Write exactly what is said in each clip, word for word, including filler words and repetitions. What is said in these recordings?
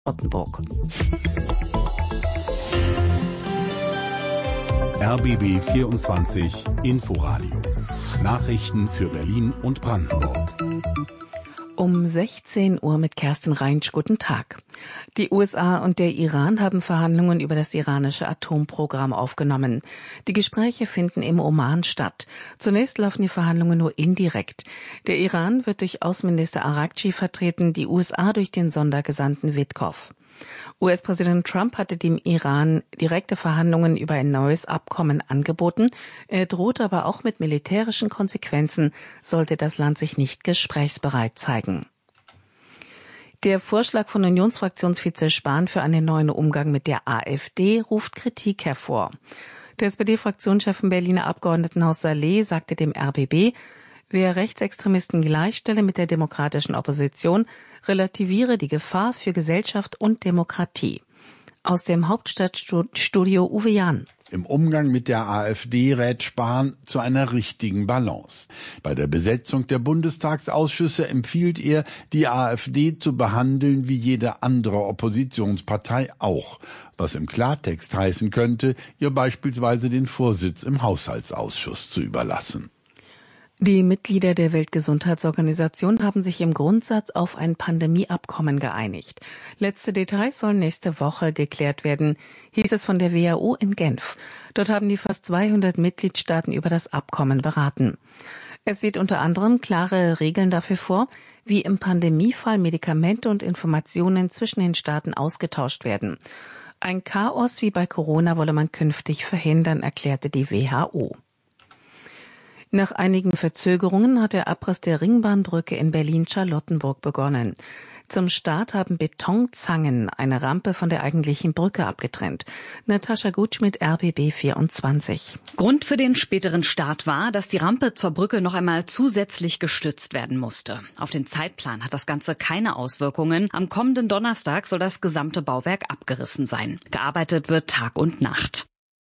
Charlottenburg. R B B vierundzwanzig Inforadio. Nachrichten für Berlin und Brandenburg. Um sechzehn Uhr mit Kerstin Reinsch. Guten Tag. Die U S A und der Iran haben Verhandlungen über das iranische Atomprogramm aufgenommen. Die Gespräche finden im Oman statt. Zunächst laufen die Verhandlungen nur indirekt. Der Iran wird durch Außenminister Araghchi vertreten, die U S A durch den Sondergesandten Witkow. U S-Präsident Trump hatte dem Iran direkte Verhandlungen über ein neues Abkommen angeboten. Er droht aber auch mit militärischen Konsequenzen, sollte das Land sich nicht gesprächsbereit zeigen. Der Vorschlag von Unionsfraktionsvize Spahn für einen neuen Umgang mit der AfD ruft Kritik hervor. Der S P D-Fraktionschef im Berliner Abgeordnetenhaus Saleh sagte dem R B B, wer Rechtsextremisten gleichstelle mit der demokratischen Opposition, relativiere die Gefahr für Gesellschaft und Demokratie. Aus dem Hauptstadtstudio Uwe Jahn. Im Umgang mit der AfD rät Spahn zu einer richtigen Balance. Bei der Besetzung der Bundestagsausschüsse empfiehlt er, die AfD zu behandeln wie jede andere Oppositionspartei auch, was im Klartext heißen könnte, ihr beispielsweise den Vorsitz im Haushaltsausschuss zu überlassen. Die Mitglieder der Weltgesundheitsorganisation haben sich im Grundsatz auf ein Pandemieabkommen geeinigt. Letzte Details sollen nächste Woche geklärt werden, hieß es von der W H O in Genf. Dort haben die fast zweihundert Mitgliedstaaten über das Abkommen beraten. Es sieht unter anderem klare Regeln dafür vor, wie im Pandemiefall Medikamente und Informationen zwischen den Staaten ausgetauscht werden. Ein Chaos wie bei Corona wolle man künftig verhindern, erklärte die W H O. Nach einigen Verzögerungen hat der Abriss der Ringbahnbrücke in Berlin-Charlottenburg begonnen. Zum Start haben Betonzangen eine Rampe von der eigentlichen Brücke abgetrennt. Natascha Gutschmidt, R B B vierundzwanzig. Grund für den späteren Start war, dass die Rampe zur Brücke noch einmal zusätzlich gestützt werden musste. Auf den Zeitplan hat das Ganze keine Auswirkungen. Am kommenden Donnerstag soll das gesamte Bauwerk abgerissen sein. Gearbeitet wird Tag und Nacht.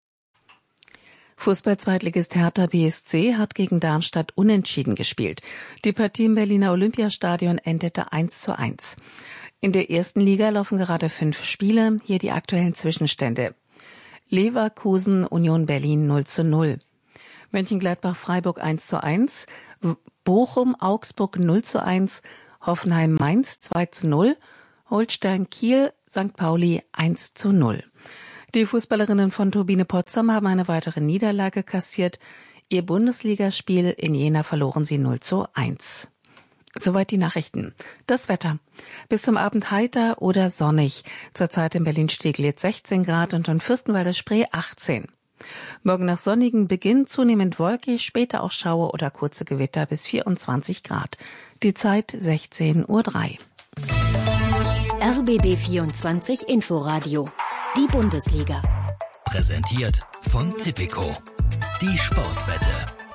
Fußball-Zweitligist Hertha B S C hat gegen Darmstadt unentschieden gespielt. Die Partie im Berliner Olympiastadion endete eins zu eins. In der ersten Liga laufen gerade fünf Spiele. Hier die aktuellen Zwischenstände. Leverkusen, Union Berlin null zu null. Mönchengladbach-Freiburg eins zu eins. Bochum, Augsburg null zu eins. Hoffenheim-Mainz zwei zu null. Holstein-Kiel, Sankt Pauli eins zu null. Die Fußballerinnen von Turbine Potsdam haben eine weitere Niederlage kassiert. Ihr Bundesligaspiel in Jena verloren sie null zu eins. Soweit die Nachrichten. Das Wetter. Bis zum Abend heiter oder sonnig. Zurzeit in Berlin-Steglitz sechzehn Grad und in Fürstenwalder Spree achtzehn. Morgen nach sonnigem Beginn zunehmend wolkig, später auch Schauer oder kurze Gewitter bis vierundzwanzig Grad. Die Zeit sechzehn Uhr drei. R B B vierundzwanzig Inforadio. Die Bundesliga. Präsentiert von Tipico. Die Sportwette.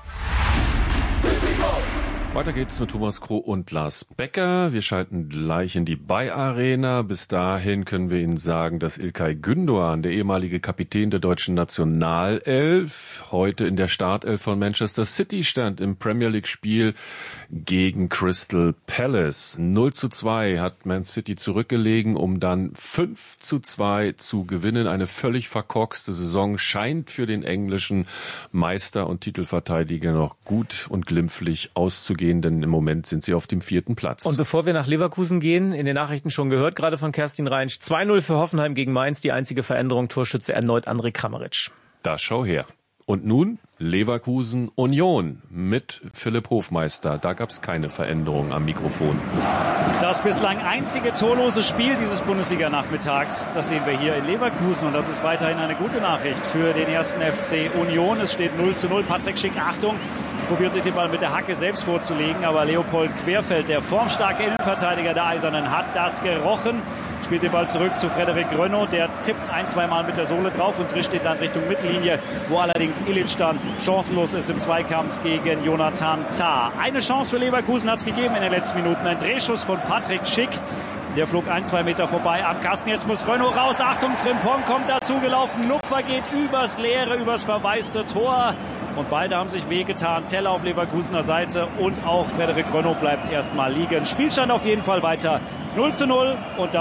Weiter geht's mit Thomas Kroh und Lars Becker. Wir schalten gleich in die Bay-Arena. Bis dahin können wir Ihnen sagen, dass İlkay Gündoğan, der ehemalige Kapitän der deutschen Nationalelf, heute in der Startelf von Manchester City stand im Premier League-Spiel gegen Crystal Palace. null zu zwei hat Man City zurückgelegen, um dann fünf zu zwei zu gewinnen. Eine völlig verkorkste Saison scheint für den englischen Meister und Titelverteidiger noch gut und glimpflich auszugehen. Denn im Moment sind sie auf dem vierten Platz. Und bevor wir nach Leverkusen gehen, in den Nachrichten schon gehört, gerade von Kerstin Reinsch, zwei null für Hoffenheim gegen Mainz, die einzige Veränderung, Torschütze erneut André Kramaric. Da schau her. Und nun Leverkusen Union mit Philipp Hofmeister. Da gab es keine Veränderung am Mikrofon. Das bislang einzige torlose Spiel dieses Bundesliga-Nachmittags, das sehen wir hier in Leverkusen. Und das ist weiterhin eine gute Nachricht für den ersten F C Union. Es steht null zu null. Patrick Schick, Achtung, probiert sich den Ball mit der Hacke selbst vorzulegen. Aber Leopold Querfeld, der formstarke Innenverteidiger der Eisernen, hat das gerochen. Spielt den Ball zurück zu Frederik Grönno. Der tippt ein, zwei Mal mit der Sohle drauf und drischt ihn dann Richtung Mittellinie, wo allerdings Ilic dann chancenlos ist im Zweikampf gegen Jonathan Tah. Eine Chance für Leverkusen hat es gegeben in den letzten Minuten. Ein Drehschuss von Patrick Schick. Der flog ein, zwei Meter vorbei am Kasten. Jetzt muss Grönno raus. Achtung, Frimpong kommt dazu gelaufen. Lupfer geht übers leere, übers verwaiste Tor. Und beide haben sich wehgetan. Teller auf Leverkusener Seite und auch Frederik Grönno bleibt erstmal liegen. Spielstand auf jeden Fall weiter null zu null und das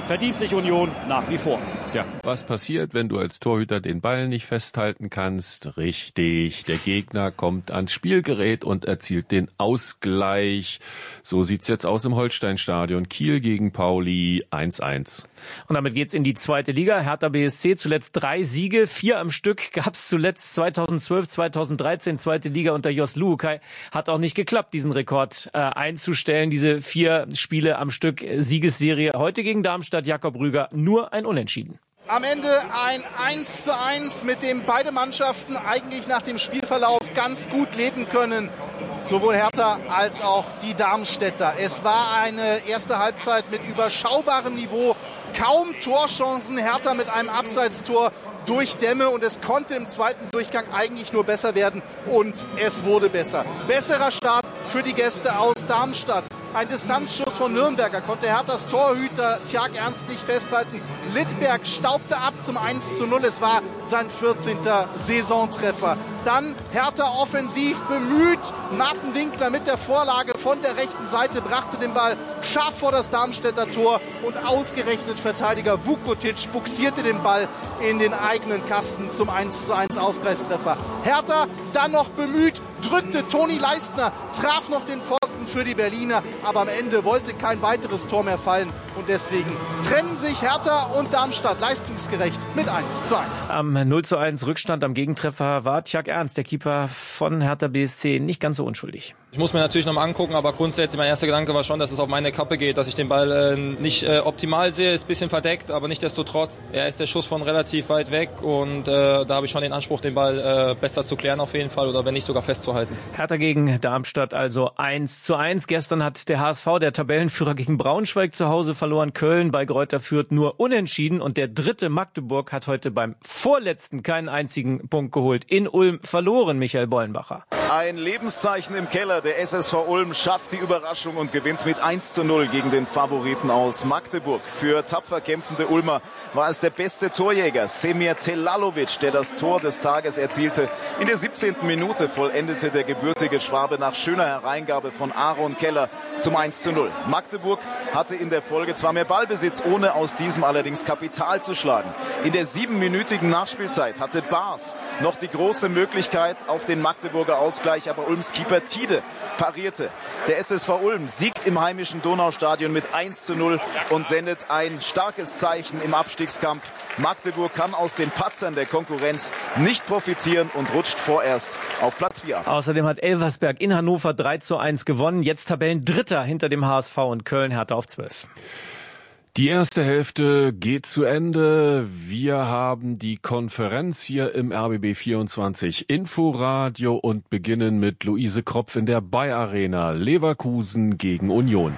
verdient sich Union nach wie vor. Ja, was passiert, wenn du als Torhüter den Ball nicht festhalten kannst? Richtig, der Gegner kommt ans Spielgerät und erzielt den Ausgleich. So sieht's jetzt aus im Holsteinstadion. Kiel gegen Pauli eins eins. Und damit geht's in die zweite Liga. Hertha B S C zuletzt drei Siege, vier am Stück gab's zuletzt zweitausendzwölf, zweitausenddreizehn, zweite Liga unter Jos Luhukay. Hat auch nicht geklappt, diesen Rekord äh, einzustellen, diese vier Spiele am Stück Siegesserie. Heute gegen Darmstadt, Jakob Rüger, nur ein Unentschieden. Am Ende ein eins zu eins, mit dem beide Mannschaften eigentlich nach dem Spielverlauf ganz gut leben können. Sowohl Hertha als auch die Darmstädter. Es war eine erste Halbzeit mit überschaubarem Niveau. Kaum Torchancen. Hertha mit einem Abseitstor durch Demme. Und es konnte im zweiten Durchgang eigentlich nur besser werden. Und es wurde besser. Besserer Start für die Gäste aus Darmstadt. Ein Distanzschuss von Nürnberger konnte Herthas Torhüter Tjark Ernst nicht festhalten. Littberg staubte ab zum eins zu null. Es war sein vierzehnter Saisontreffer. Dann Hertha offensiv bemüht. Martin Winkler mit der Vorlage von der rechten Seite brachte den Ball scharf vor das Darmstädter Tor. Und ausgerechnet Verteidiger Vukotic buxierte den Ball in den eigenen Kasten zum eins zu eins Ausgleichstreffer. Hertha dann noch bemüht, drückte Toni Leistner, traf noch den Pfosten für die Berliner, aber am Ende wollte kein weiteres Tor mehr fallen und deswegen trennen sich Hertha und Darmstadt leistungsgerecht mit eins zu eins. Am null zu eins Rückstand am Gegentreffer war Tjark Ernst, der Keeper von Hertha B S C, nicht ganz so unschuldig. Ich muss mir natürlich noch mal angucken, aber grundsätzlich mein erster Gedanke war schon, dass es auf meine Kappe geht, dass ich den Ball äh, nicht äh, optimal sehe, ist ein bisschen verdeckt, aber nichtsdestotrotz, er ist der Schuss von relativ weit weg und äh, da habe ich schon den Anspruch, den Ball äh, besser zu klären auf jeden Fall oder wenn nicht sogar festzuhalten. Hertha gegen Darmstadt also eins zu eins. Gestern hat der H S V, der Tabellenführer, gegen Braunschweig zu Hause verloren. Köln bei Greuther Fürth nur unentschieden und der dritte Magdeburg hat heute beim vorletzten keinen einzigen Punkt geholt. In Ulm verloren, Michael Bollenbacher. Ein Lebenszeichen im Keller. Der S S V Ulm schafft die Überraschung und gewinnt mit eins zu null gegen den Favoriten aus Magdeburg. Für tapfer kämpfende Ulmer war es der beste Torjäger, Semir Telalovic, der das Tor des Tages erzielte. In der siebzehnten Minute vollendete der gebürtige Schwabe nach schöner Hereingabe von Aaron Keller zum eins zu null. Magdeburg hatte in der Folge zwar mehr Ballbesitz, ohne aus diesem allerdings Kapital zu schlagen. In der siebenminütigen Nachspielzeit hatte Baas noch die große Möglichkeit auf den Magdeburger Ausgleich, aber Ulms Keeper Tiede parierte. Der S S V Ulm siegt im heimischen Donaustadion mit eins zu null und sendet ein starkes Zeichen im Abstiegskampf. Magdeburg kann aus den Patzern der Konkurrenz nicht profitieren und rutscht vorerst auf Platz vier ab. Außerdem hat Elversberg in Hannover drei zu eins gewonnen. Jetzt Tabellendritter hinter dem H S V und Köln, Hertha auf zwölf. Die erste Hälfte geht zu Ende. Wir haben die Konferenz hier im R B B vierundzwanzig Inforadio und beginnen mit Luise Kropf in der Bayer Arena. Leverkusen gegen Union.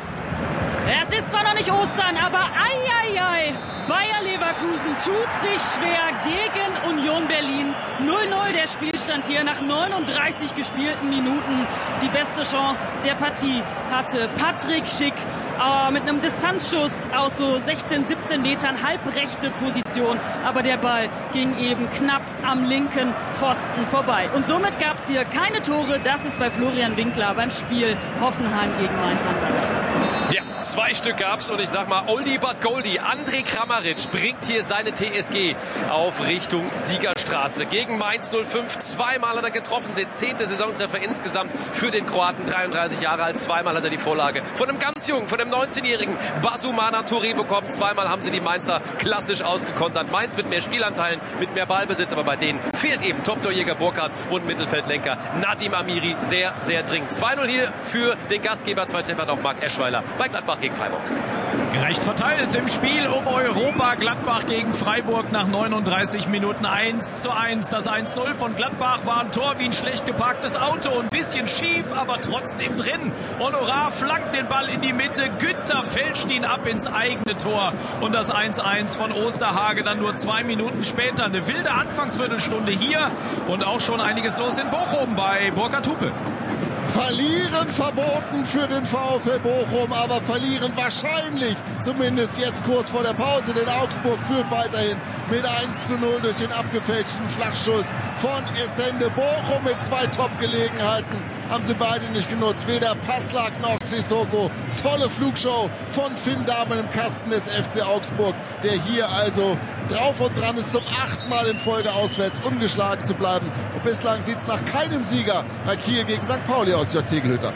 Es ist zwar noch nicht Ostern, aber ei, ei, ei. Bayer Leverkusen tut sich schwer gegen Union Berlin. null null der Spielstand hier nach neununddreißig gespielten Minuten. Die beste Chance der Partie hatte Patrick Schick äh, mit einem Distanzschuss aus so sechzehn, siebzehn Metern, halbrechte Position. Aber der Ball ging eben knapp am linken Pfosten vorbei. Und somit gab es hier keine Tore. Das ist bei Florian Winkler beim Spiel Hoffenheim gegen Mainz anders. Ja, zwei Stück gab's und ich sag mal, Oldie but Goldie. Andrej Kramaric bringt hier seine T S G auf Richtung Siegerstraße. Gegen Mainz null fünf, zweimal hat er getroffen, der zehnte Saisontreffer insgesamt für den Kroaten, dreiunddreißig Jahre alt. Zweimal hat er die Vorlage von einem ganz jungen, von einem neunzehnjährigen Basumana Touré bekommen. Zweimal haben sie die Mainzer klassisch ausgekontert. Mainz mit mehr Spielanteilen, mit mehr Ballbesitz, aber bei denen fehlt eben Top-Torjäger Burkhardt und Mittelfeldlenker Nadim Amiri sehr, sehr dringend. zwei null hier für den Gastgeber, zwei Treffer noch Marc Eschweiler bei Gladbach gegen Freiburg. Gerecht verteilt im Spiel um Europa. Gladbach gegen Freiburg nach neununddreißig Minuten eins zu eins. Das eins null von Gladbach war ein Tor wie ein schlecht geparktes Auto. Ein bisschen schief, aber trotzdem drin. Honorar flankt den Ball in die Mitte. Günther fälscht ihn ab ins eigene Tor. Und das eins eins von Osterhage dann nur zwei Minuten später. Eine wilde Anfangsviertelstunde hier und auch schon einiges los in Bochum bei Burkhard Hupe. Verlieren verboten für den VfL Bochum, aber verlieren wahrscheinlich, zumindest jetzt kurz vor der Pause, denn Augsburg führt weiterhin mit eins zu null durch den abgefälschten Flachschuss von Essende. Bochum mit zwei Top-Gelegenheiten haben sie beide nicht genutzt, weder Passlack noch Sissoko. tolle Flugshow von Finn Dahmen im Kasten des F C Augsburg, der hier also drauf und dran ist, zum achten Mal in Folge auswärts ungeschlagen zu bleiben. Und bislang sieht es nach keinem Sieger bei Kiel gegen Sankt Pauli aus, Jörg Tegelhütter.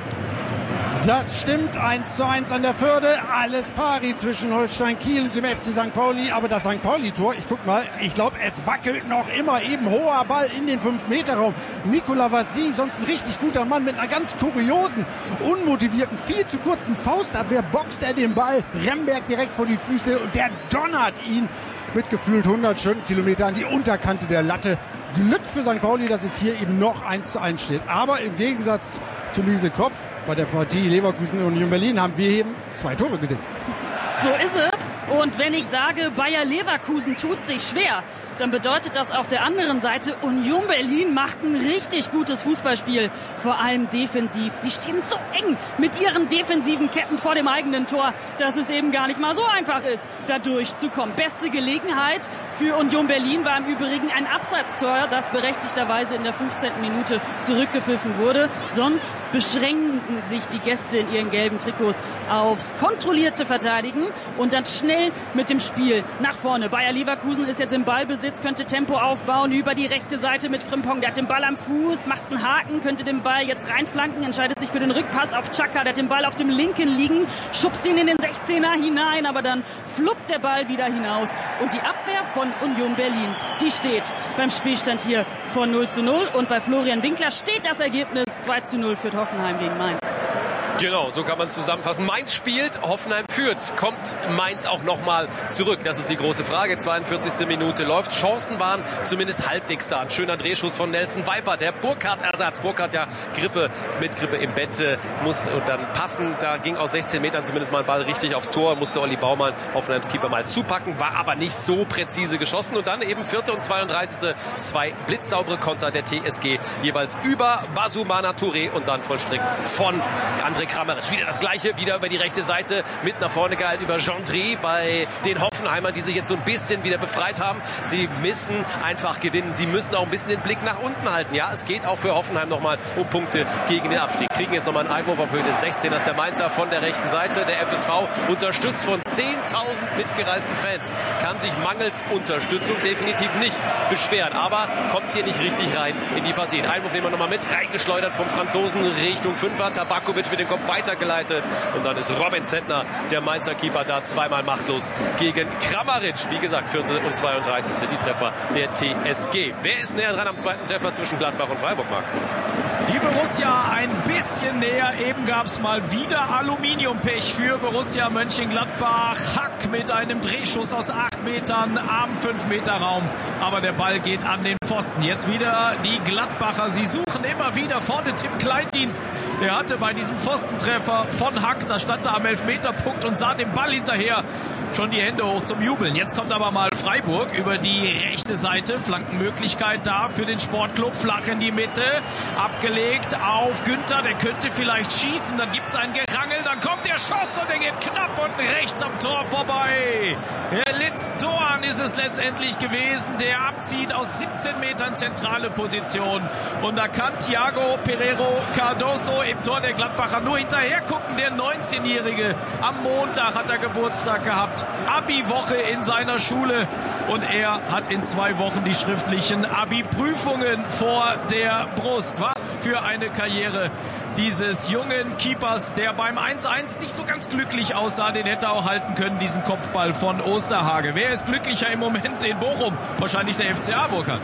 Das stimmt, eins zu eins an der Förde, alles pari zwischen Holstein Kiel und dem F C Sankt Pauli, aber das Sankt Pauli-Tor, ich guck mal, ich glaube, es wackelt noch immer, eben hoher Ball in den fünf Meter Raum. Nicolas Vassy, sonst ein richtig guter Mann mit einer ganz kuriosen, unmotivierten, viel zu kurzen Faustabwehr, boxt er den Ball, Remberg direkt vor die Füße und der donnert ihn mit gefühlt hundert Stundenkilometer an die Unterkante der Latte. Glück für Sankt Pauli, dass es hier eben noch eins zu eins steht. Aber im Gegensatz zu Luise Kropf bei der Partie Leverkusen und Union Berlin haben wir eben zwei Tore gesehen. So ist es. Und wenn ich sage, Bayer Leverkusen tut sich schwer, dann bedeutet das auf der anderen Seite, Union Berlin macht ein richtig gutes Fußballspiel. Vor allem defensiv. Sie stehen so eng mit ihren defensiven Ketten vor dem eigenen Tor, dass es eben gar nicht mal so einfach ist, da durchzukommen. Beste Gelegenheit für Union Berlin war im Übrigen ein Abseitstor, das berechtigterweise in der fünfzehnten Minute zurückgepfiffen wurde. Sonst beschränken sich die Gäste in ihren gelben Trikots aufs kontrollierte Verteidigen und dann schnell mit dem Spiel nach vorne. Bayer Leverkusen ist jetzt im Ballbesitz, könnte Tempo aufbauen über die rechte Seite mit Frimpong. Der hat den Ball am Fuß, macht einen Haken, könnte den Ball jetzt reinflanken, entscheidet sich für den Rückpass auf Xhaka. Der hat den Ball auf dem linken liegen, schubst ihn in den sechzehner hinein, aber dann fluppt der Ball wieder hinaus. Und die Abwehr von Union Berlin, die steht beim Spielstand hier von null zu null. Und bei Florian Winkler steht das Ergebnis zwei zu null für Hoffenheim gegen Mainz. Genau, so kann man es zusammenfassen. Mainz spielt, Hoffenheim führt. Kommt Mainz auch nochmal zurück? Das ist die große Frage. zweiundvierzigste Minute läuft. Chancen waren zumindest halbwegs da. Ein schöner Drehschuss von Nelson Viper. Der Burkhardt-Ersatz. Burkhardt ja Grippe, mit Grippe im Bett, äh, muss und dann passen. Da ging aus sechzehn Metern zumindest mal ein Ball richtig aufs Tor. Musste Olli Baumann, Hoffenheims Keeper, mal zupacken. War aber nicht so präzise geschossen. Und dann eben vierte und zweiunddreißigste Zwei blitzsaubere Konter der T S G. Jeweils über Basumana Touré und dann vollstreckt von André Kramaric. Wieder das Gleiche, wieder über die rechte Seite, mit nach vorne gehalten über Gendry bei den Hoffenheimern, die sich jetzt so ein bisschen wieder befreit haben. Sie müssen einfach gewinnen. Sie müssen auch ein bisschen den Blick nach unten halten. Ja, es geht auch für Hoffenheim nochmal um Punkte gegen den Abstieg. Kriegen jetzt nochmal einen Einwurf auf Höhe des sechzehners der Mainzer von der rechten Seite. Der F S V, unterstützt von zehntausend mitgereisten Fans, kann sich mangels Unterstützung definitiv nicht beschweren. Aber kommt hier nicht richtig rein in die Partie. Den Einwurf nehmen wir nochmal mit. Reingeschleudert vom Franzosen Richtung Fünfer. Tabakovic mit dem Kopf weitergeleitet. Und dann ist Robin Zentner, der Mainzer Keeper, da zweimal machtlos gegen Kramaric. Wie gesagt, vierte und zweiunddreißigste die Treffer der T S G. Wer ist näher dran am zweiten Treffer zwischen Gladbach und Freiburg, Marc? Die Borussia ein bisschen näher. Eben gab es mal wieder Aluminiumpech für Borussia Mönchengladbach. Hack mit einem Drehschuss aus acht Metern am fünf Meter Raum. Aber der Ball geht an den Pfosten. Jetzt wieder die Gladbacher. Sie suchen immer wieder vorne Tim Kleindienst. Der hatte bei diesem Pfostentreffer von Hack, da stand er am Elfmeterpunkt und sah dem Ball hinterher, schon die Hände hoch zum Jubeln. Jetzt kommt aber mal Freiburg über die rechte Seite. Flankenmöglichkeit da für den Sportclub. Flach in die Mitte. Abgelegt auf Günther. Der könnte vielleicht schießen. Dann gibt es ein Gerangel. Dann kommt der Schuss und der geht knapp unten rechts am Tor vorbei. Herr Litz Doan ist es letztendlich gewesen, der abzieht aus siebzehn Metern zentrale Position. Und da kann Thiago Pereiro Cardoso im Tor der Gladbacher nur hinterher gucken. Der neunzehnjährige. Am Montag hat er Geburtstag gehabt. Abi-Woche in seiner Schule und er hat in zwei Wochen die schriftlichen Abi-Prüfungen vor der Brust. Was für eine Karriere dieses jungen Keepers, der beim eins zu eins nicht so ganz glücklich aussah. Den hätte er auch halten können, diesen Kopfball von Osterhage. Wer ist glücklicher im Moment in Bochum? Wahrscheinlich der F C A, Burkhard.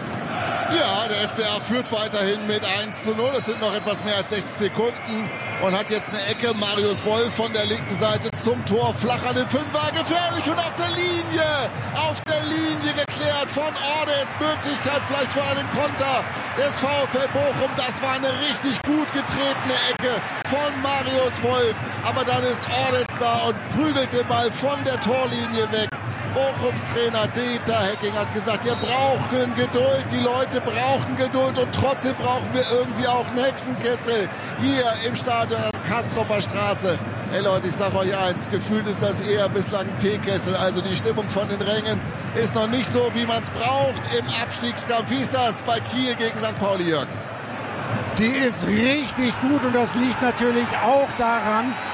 Ja, der F C A führt weiterhin mit eins zu null. Es sind noch etwas mehr als sechzig Sekunden und hat jetzt eine Ecke. Marius Wolf von der linken Seite zum Tor. Flach an den Fünfer. Gefährlich und auf der Linie. Auf der Linie geklärt von Ordetz. Möglichkeit vielleicht für einen Konter des VfL Bochum. Das war eine richtig gut getretene Ecke von Marius Wolf. Aber dann ist Ordetz da und prügelt den Ball von der Torlinie weg. Bochums Trainer Dieter Hecking hat gesagt, wir brauchen Geduld, die Leute brauchen Geduld und trotzdem brauchen wir irgendwie auch einen Hexenkessel hier im Stadion an der Kastropper Straße. Ey Leute, ich sag euch eins, gefühlt ist das eher bislang ein Teekessel. Also die Stimmung von den Rängen ist noch nicht so, wie man es braucht im Abstiegskampf. Wie ist das bei Kiel gegen Sankt Pauli, Jörg? Die ist richtig gut und das liegt natürlich auch daran,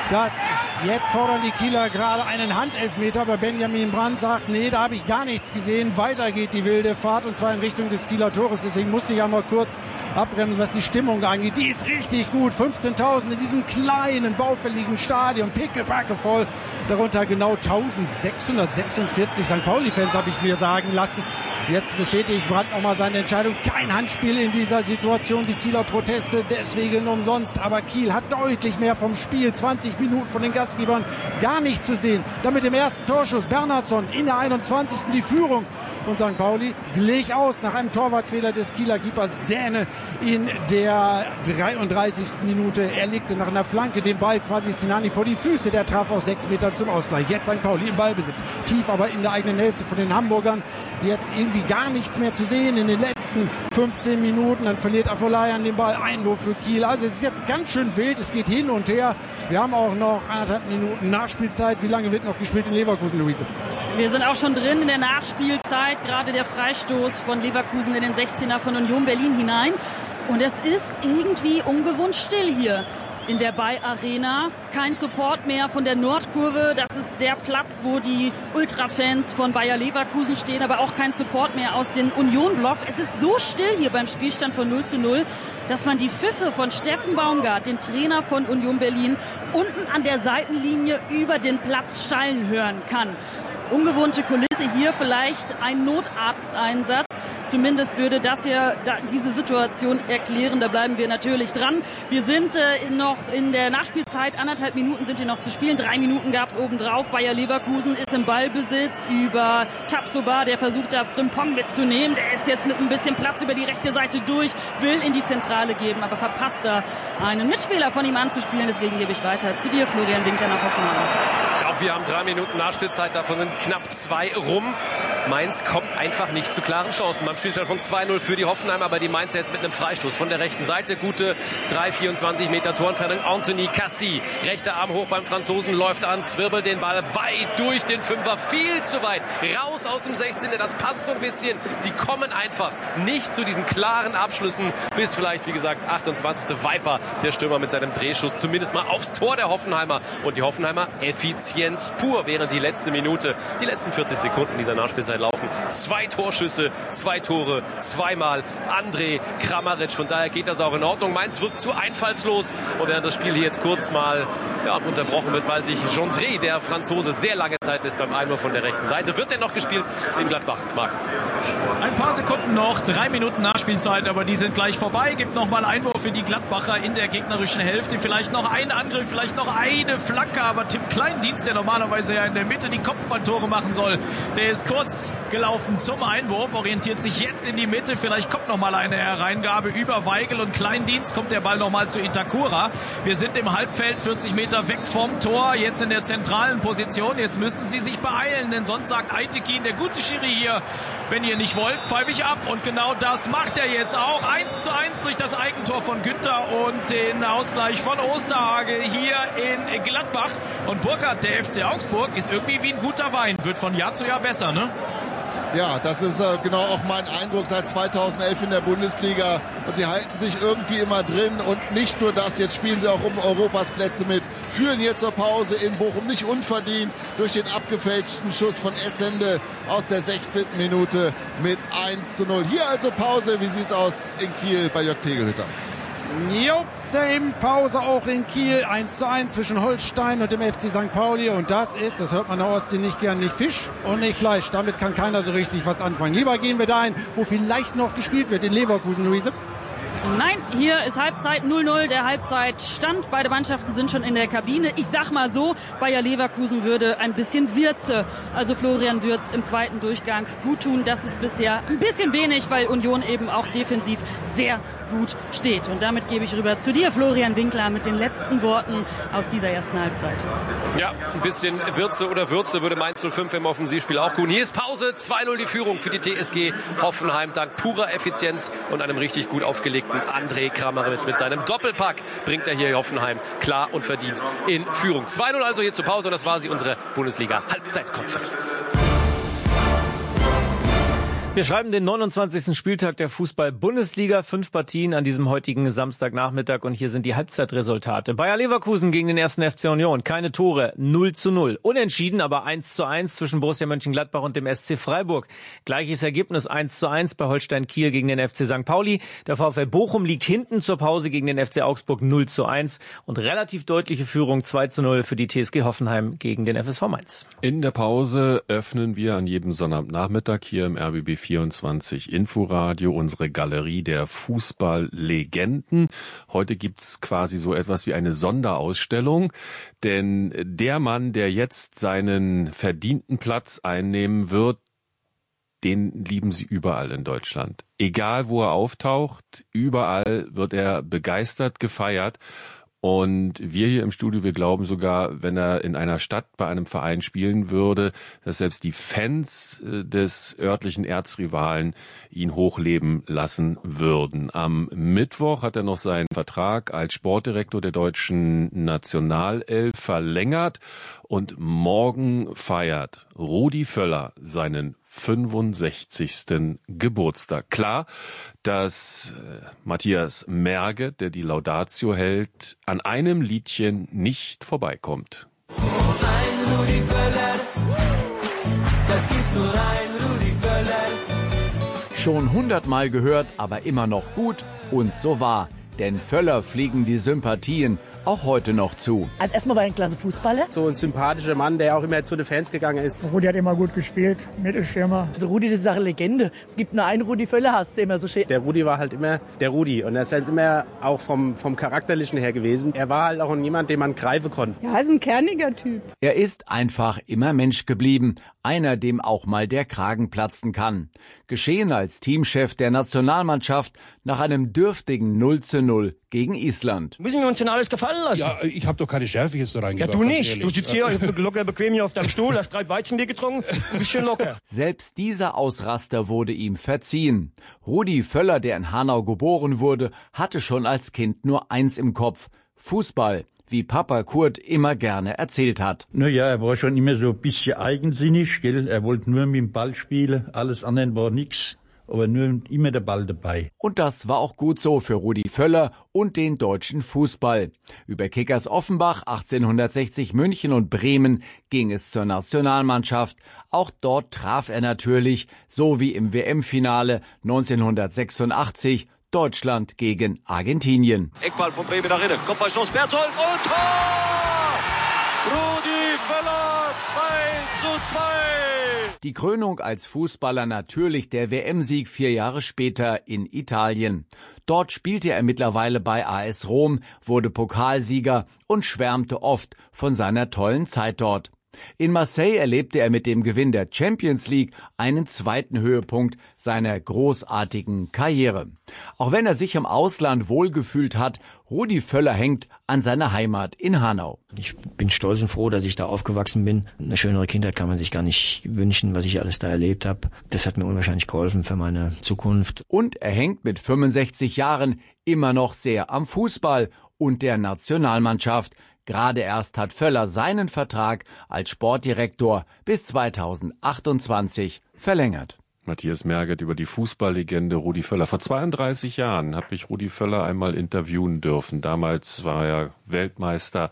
dass jetzt fordern die Kieler gerade einen Handelfmeter, aber Benjamin Brandt sagt, nee, da habe ich gar nichts gesehen. Weiter geht die wilde Fahrt und zwar in Richtung des Kieler Tores. Deswegen musste ich ja mal kurz abbremsen, was die Stimmung angeht. Die ist richtig gut. fünfzehntausend in diesem kleinen, baufälligen Stadion. Pickepacke voll. Darunter genau eintausendsechshundertsechsundvierzig Sankt Pauli-Fans, habe ich mir sagen lassen. Jetzt bestätigt Brandt nochmal seine Entscheidung. Kein Handspiel in dieser Situation. Die Kieler Proteste deswegen umsonst. Aber Kiel hat deutlich mehr vom Spiel. zwanzig Minuten von den Gastgebern gar nicht zu sehen. Dann mit dem ersten Torschuss Bernhardsson in der einundzwanzigsten die Führung. Und Sankt Pauli glich aus nach einem Torwartfehler des Kieler Keepers Däne in der dreiunddreißigsten Minute. Er legte nach einer Flanke den Ball quasi Sinani vor die Füße. Der traf aus sechs Metern zum Ausgleich. Jetzt Sankt Pauli im Ballbesitz. Tief aber in der eigenen Hälfte von den Hamburgern. Jetzt irgendwie gar nichts mehr zu sehen in den letzten fünfzehn Minuten. Dann verliert Afolayan den Ball. Einwurf für Kiel. Also es ist jetzt ganz schön wild. Es geht hin und her. Wir haben auch noch anderthalb Minuten Nachspielzeit. Wie lange wird noch gespielt in Leverkusen, Luise? Wir sind auch schon drin in der Nachspielzeit. Gerade der Freistoß von Leverkusen in den sechzehner von Union Berlin hinein. Und es ist irgendwie ungewohnt still hier in der Bay Arena. Kein Support mehr von der Nordkurve. Das ist der Platz, wo die Ultrafans von Bayer Leverkusen stehen. Aber auch kein Support mehr aus dem Union-Block. Es ist so still hier beim Spielstand von null zu null, dass man die Pfiffe von Steffen Baumgart, den Trainer von Union Berlin, unten an der Seitenlinie über den Platz schallen hören kann. Ungewohnte Kulisse hier, vielleicht ein Notarzteinsatz. Zumindest würde das hier da, diese Situation erklären. Da bleiben wir natürlich dran. Wir sind äh, noch in der Nachspielzeit. Anderthalb Minuten sind hier noch zu spielen. Drei Minuten gab es obendrauf. Bayer Leverkusen ist im Ballbesitz über Tapsoba. Der versucht da Frimpong mitzunehmen. Der ist jetzt mit ein bisschen Platz über die rechte Seite durch. Will in die Zentrale geben, aber verpasst da einen Mitspieler von ihm anzuspielen. Deswegen gebe ich weiter zu dir, Florian Winkler, nach Hoffenheim. Auch wir haben drei Minuten Nachspielzeit. Davon sind knapp zwei rum. Mainz kommt einfach nicht zu klaren Chancen. Man spielt von zwei null für die Hoffenheim, aber die Mainz jetzt mit einem Freistoß von der rechten Seite. Gute drei Komma vierundzwanzig Meter Torentfernung. Anthony Cassis, rechter Arm hoch beim Franzosen, läuft an, zwirbelt den Ball weit durch den Fünfer. Viel zu weit. Raus aus dem sechzehner. Das passt so ein bisschen. Sie kommen einfach nicht zu diesen klaren Abschlüssen. Bis vielleicht, wie gesagt, achtundzwanzigste Viper, der Stürmer mit seinem Drehschuss. Zumindest mal aufs Tor der Hoffenheimer. Und die Hoffenheimer Effizienz pur, während die letzte Minute, die letzten vierzig Sekunden dieser Nachspielzeit laufen. Zwei Torschüsse, zwei Tore, zweimal André Kramaric. Von daher geht das auch in Ordnung. Mainz wirkt zu einfallslos. Und während das Spiel hier jetzt kurz mal ja, unterbrochen wird, weil sich Gendré, der Franzose, sehr lange Zeit ist beim Einwurf von der rechten Seite. Wird denn noch gespielt in Gladbach, Marc? Ein paar Sekunden noch, drei Minuten Nachspielzeit, aber die sind gleich vorbei. Gibt noch mal Einwurf für die Gladbacher in der gegnerischen Hälfte. Vielleicht noch ein Angriff, vielleicht noch eine Flanke, aber Tim Kleindienst, der normalerweise ja in der Mitte die Kopfballtore machen soll, der ist kurz gelaufen zum Einwurf, orientiert sich jetzt in die Mitte. Vielleicht kommt noch mal eine Hereingabe über Weigel und Kleindienst, kommt der Ball noch mal zu Itakura. Wir sind im Halbfeld, vierzig Meter weg vom Tor, jetzt in der zentralen Position. Jetzt müssen sie sich beeilen, denn sonst sagt Aitekin, der gute Schiri hier, wenn ihr nicht wollt, pfeife ich ab. Und genau das macht er jetzt auch. eins zu eins durch das Eigentor von Günther und den Ausgleich von Osterhage hier in Gladbach. Und Burkhardt, der F C Augsburg, ist irgendwie wie ein guter Wein. Wird von Jahr zu Jahr besser, ne? Ja, das ist äh, genau auch mein Eindruck seit zweitausendelf in der Bundesliga. Und sie halten sich irgendwie immer drin. Und nicht nur das, jetzt spielen sie auch um Europas Plätze mit. Führen hier zur Pause in Bochum nicht unverdient durch den abgefälschten Schuss von Essende aus der sechzehnten Minute mit eins zu null. Hier also Pause. Wie sieht's aus in Kiel bei Jörg Tegelhütter? Jo, same Pause auch in Kiel. eins zu eins zwischen Holstein und dem F C Sankt Pauli. Und das ist, das hört man in der Ostsee nicht gern, nicht Fisch und nicht Fleisch. Damit kann keiner so richtig was anfangen. Lieber gehen wir dahin, wo vielleicht noch gespielt wird, in Leverkusen, Luise. Nein, hier ist Halbzeit null null, der Halbzeitstand. Beide Mannschaften sind schon in der Kabine. Ich sag mal so, Bayer Leverkusen würde ein bisschen Würze, also Florian Wirtz im zweiten Durchgang gut tun. Das ist bisher ein bisschen wenig, weil Union eben auch defensiv sehr gut steht. Und damit gebe ich rüber zu dir, Florian Winkler, mit den letzten Worten aus dieser ersten Halbzeit. Ja, ein bisschen Würze oder Würze würde Mainz null fünf im Offensivspiel auch gut. Hier ist Pause, zwei null die Führung für die T S G Hoffenheim. Dank purer Effizienz und einem richtig gut aufgelegten André Kramaric mit seinem Doppelpack bringt er hier Hoffenheim klar und verdient in Führung. zwei null also hier zur Pause und das war sie, unsere Bundesliga-Halbzeitkonferenz. Wir schreiben den neunundzwanzigsten Spieltag der Fußball-Bundesliga. Fünf Partien an diesem heutigen Samstagnachmittag und hier sind die Halbzeitresultate. Bayer Leverkusen gegen den ersten F C Union. Keine Tore, null zu null. Unentschieden, aber eins zu eins zwischen Borussia Mönchengladbach und dem S C Freiburg. Gleiches Ergebnis eins zu eins bei Holstein Kiel gegen den F C Sankt Pauli. Der VfL Bochum liegt hinten zur Pause gegen den F C Augsburg null zu eins. Und relativ deutliche Führung zwei zu null für die T S G Hoffenheim gegen den F S V Mainz. In der Pause öffnen wir an jedem Sonnabendnachmittag hier im R B B vierundzwanzig Inforadio unsere Galerie der Fußballlegenden. Heute gibt's quasi so etwas wie eine Sonderausstellung, denn der Mann, der jetzt seinen verdienten Platz einnehmen wird, den lieben sie überall in Deutschland. Egal wo er auftaucht, überall wird er begeistert gefeiert. Und wir hier im Studio, wir glauben sogar, wenn er in einer Stadt bei einem Verein spielen würde, dass selbst die Fans des örtlichen Erzrivalen ihn hochleben lassen würden. Am Mittwoch hat er noch seinen Vertrag als Sportdirektor der deutschen Nationalelf verlängert und morgen feiert Rudi Völler seinen fünfundsechzigsten Geburtstag. Klar, dass äh, Matthias Merge, der die Laudatio hält, an einem Liedchen nicht vorbeikommt. Ein Rudi Völler, das gibt's nur ein Rudi Völler. Schon hundertmal gehört, aber immer noch gut und so wahr. Denn Völler fliegen die Sympathien auch heute noch zu. Also erstmal war er ein klasse Fußballer. So ein sympathischer Mann, der auch immer zu den Fans gegangen ist. Rudi hat immer gut gespielt, Mittelstürmer. Also Rudi, das ist eine Legende. Es gibt nur einen Rudi Völler, hast du immer so schön. Der Rudi war halt immer der Rudi und er ist halt immer auch vom, vom Charakterlichen her gewesen. Er war halt auch jemand, den man greifen konnte. Ja, er ist ein kerniger Typ. Er ist einfach immer Mensch geblieben. Einer, dem auch mal der Kragen platzen kann. Geschehen als Teamchef der Nationalmannschaft nach einem dürftigen null zu null gegen Island. Müssen wir uns denn alles gefallen lassen? Ja, ich habe doch keine Schärfe jetzt da reingebracht. Ja, du nicht. Du sitzt hier locker bequem hier auf deinem Stuhl, hast drei Weizenbier getrunken, du bist schön locker. Selbst dieser Ausraster wurde ihm verziehen. Rudi Völler, der in Hanau geboren wurde, hatte schon als Kind nur eins im Kopf: Fußball. Wie Papa Kurt immer gerne erzählt hat. Naja, er war schon immer so ein bisschen eigensinnig, gell? Er wollte nur mit dem Ball spielen, alles andere war nix, aber nur immer der Ball dabei. Und das war auch gut so für Rudi Völler und den deutschen Fußball. Über Kickers Offenbach, achtzehnhundertsechzig München und Bremen ging es zur Nationalmannschaft. Auch dort traf er natürlich, so wie im W M-Finale neunzehnhundertsechsundachtzig, Deutschland gegen Argentinien. Eckball von Bremen nach innen. Kopfballschuss Berthold und Tor! Rudi Völler zwei zu zwei. Die Krönung als Fußballer natürlich der W M-Sieg vier Jahre später in Italien. Dort spielte er mittlerweile bei A S Rom, wurde Pokalsieger und schwärmte oft von seiner tollen Zeit dort. In Marseille erlebte er mit dem Gewinn der Champions League einen zweiten Höhepunkt seiner großartigen Karriere. Auch wenn er sich im Ausland wohlgefühlt hat, Rudi Völler hängt an seiner Heimat in Hanau. Ich bin stolz und froh, dass ich da aufgewachsen bin. Eine schönere Kindheit kann man sich gar nicht wünschen, was ich alles da erlebt habe. Das hat mir unwahrscheinlich geholfen für meine Zukunft. Und er hängt mit fünfundsechzig Jahren immer noch sehr am Fußball und der Nationalmannschaft. Gerade erst hat Völler seinen Vertrag als Sportdirektor bis zweitausendachtundzwanzig verlängert. Matthias Merget über die Fußballlegende Rudi Völler. Vor zweiunddreißig Jahren habe ich Rudi Völler einmal interviewen dürfen. Damals war er Weltmeister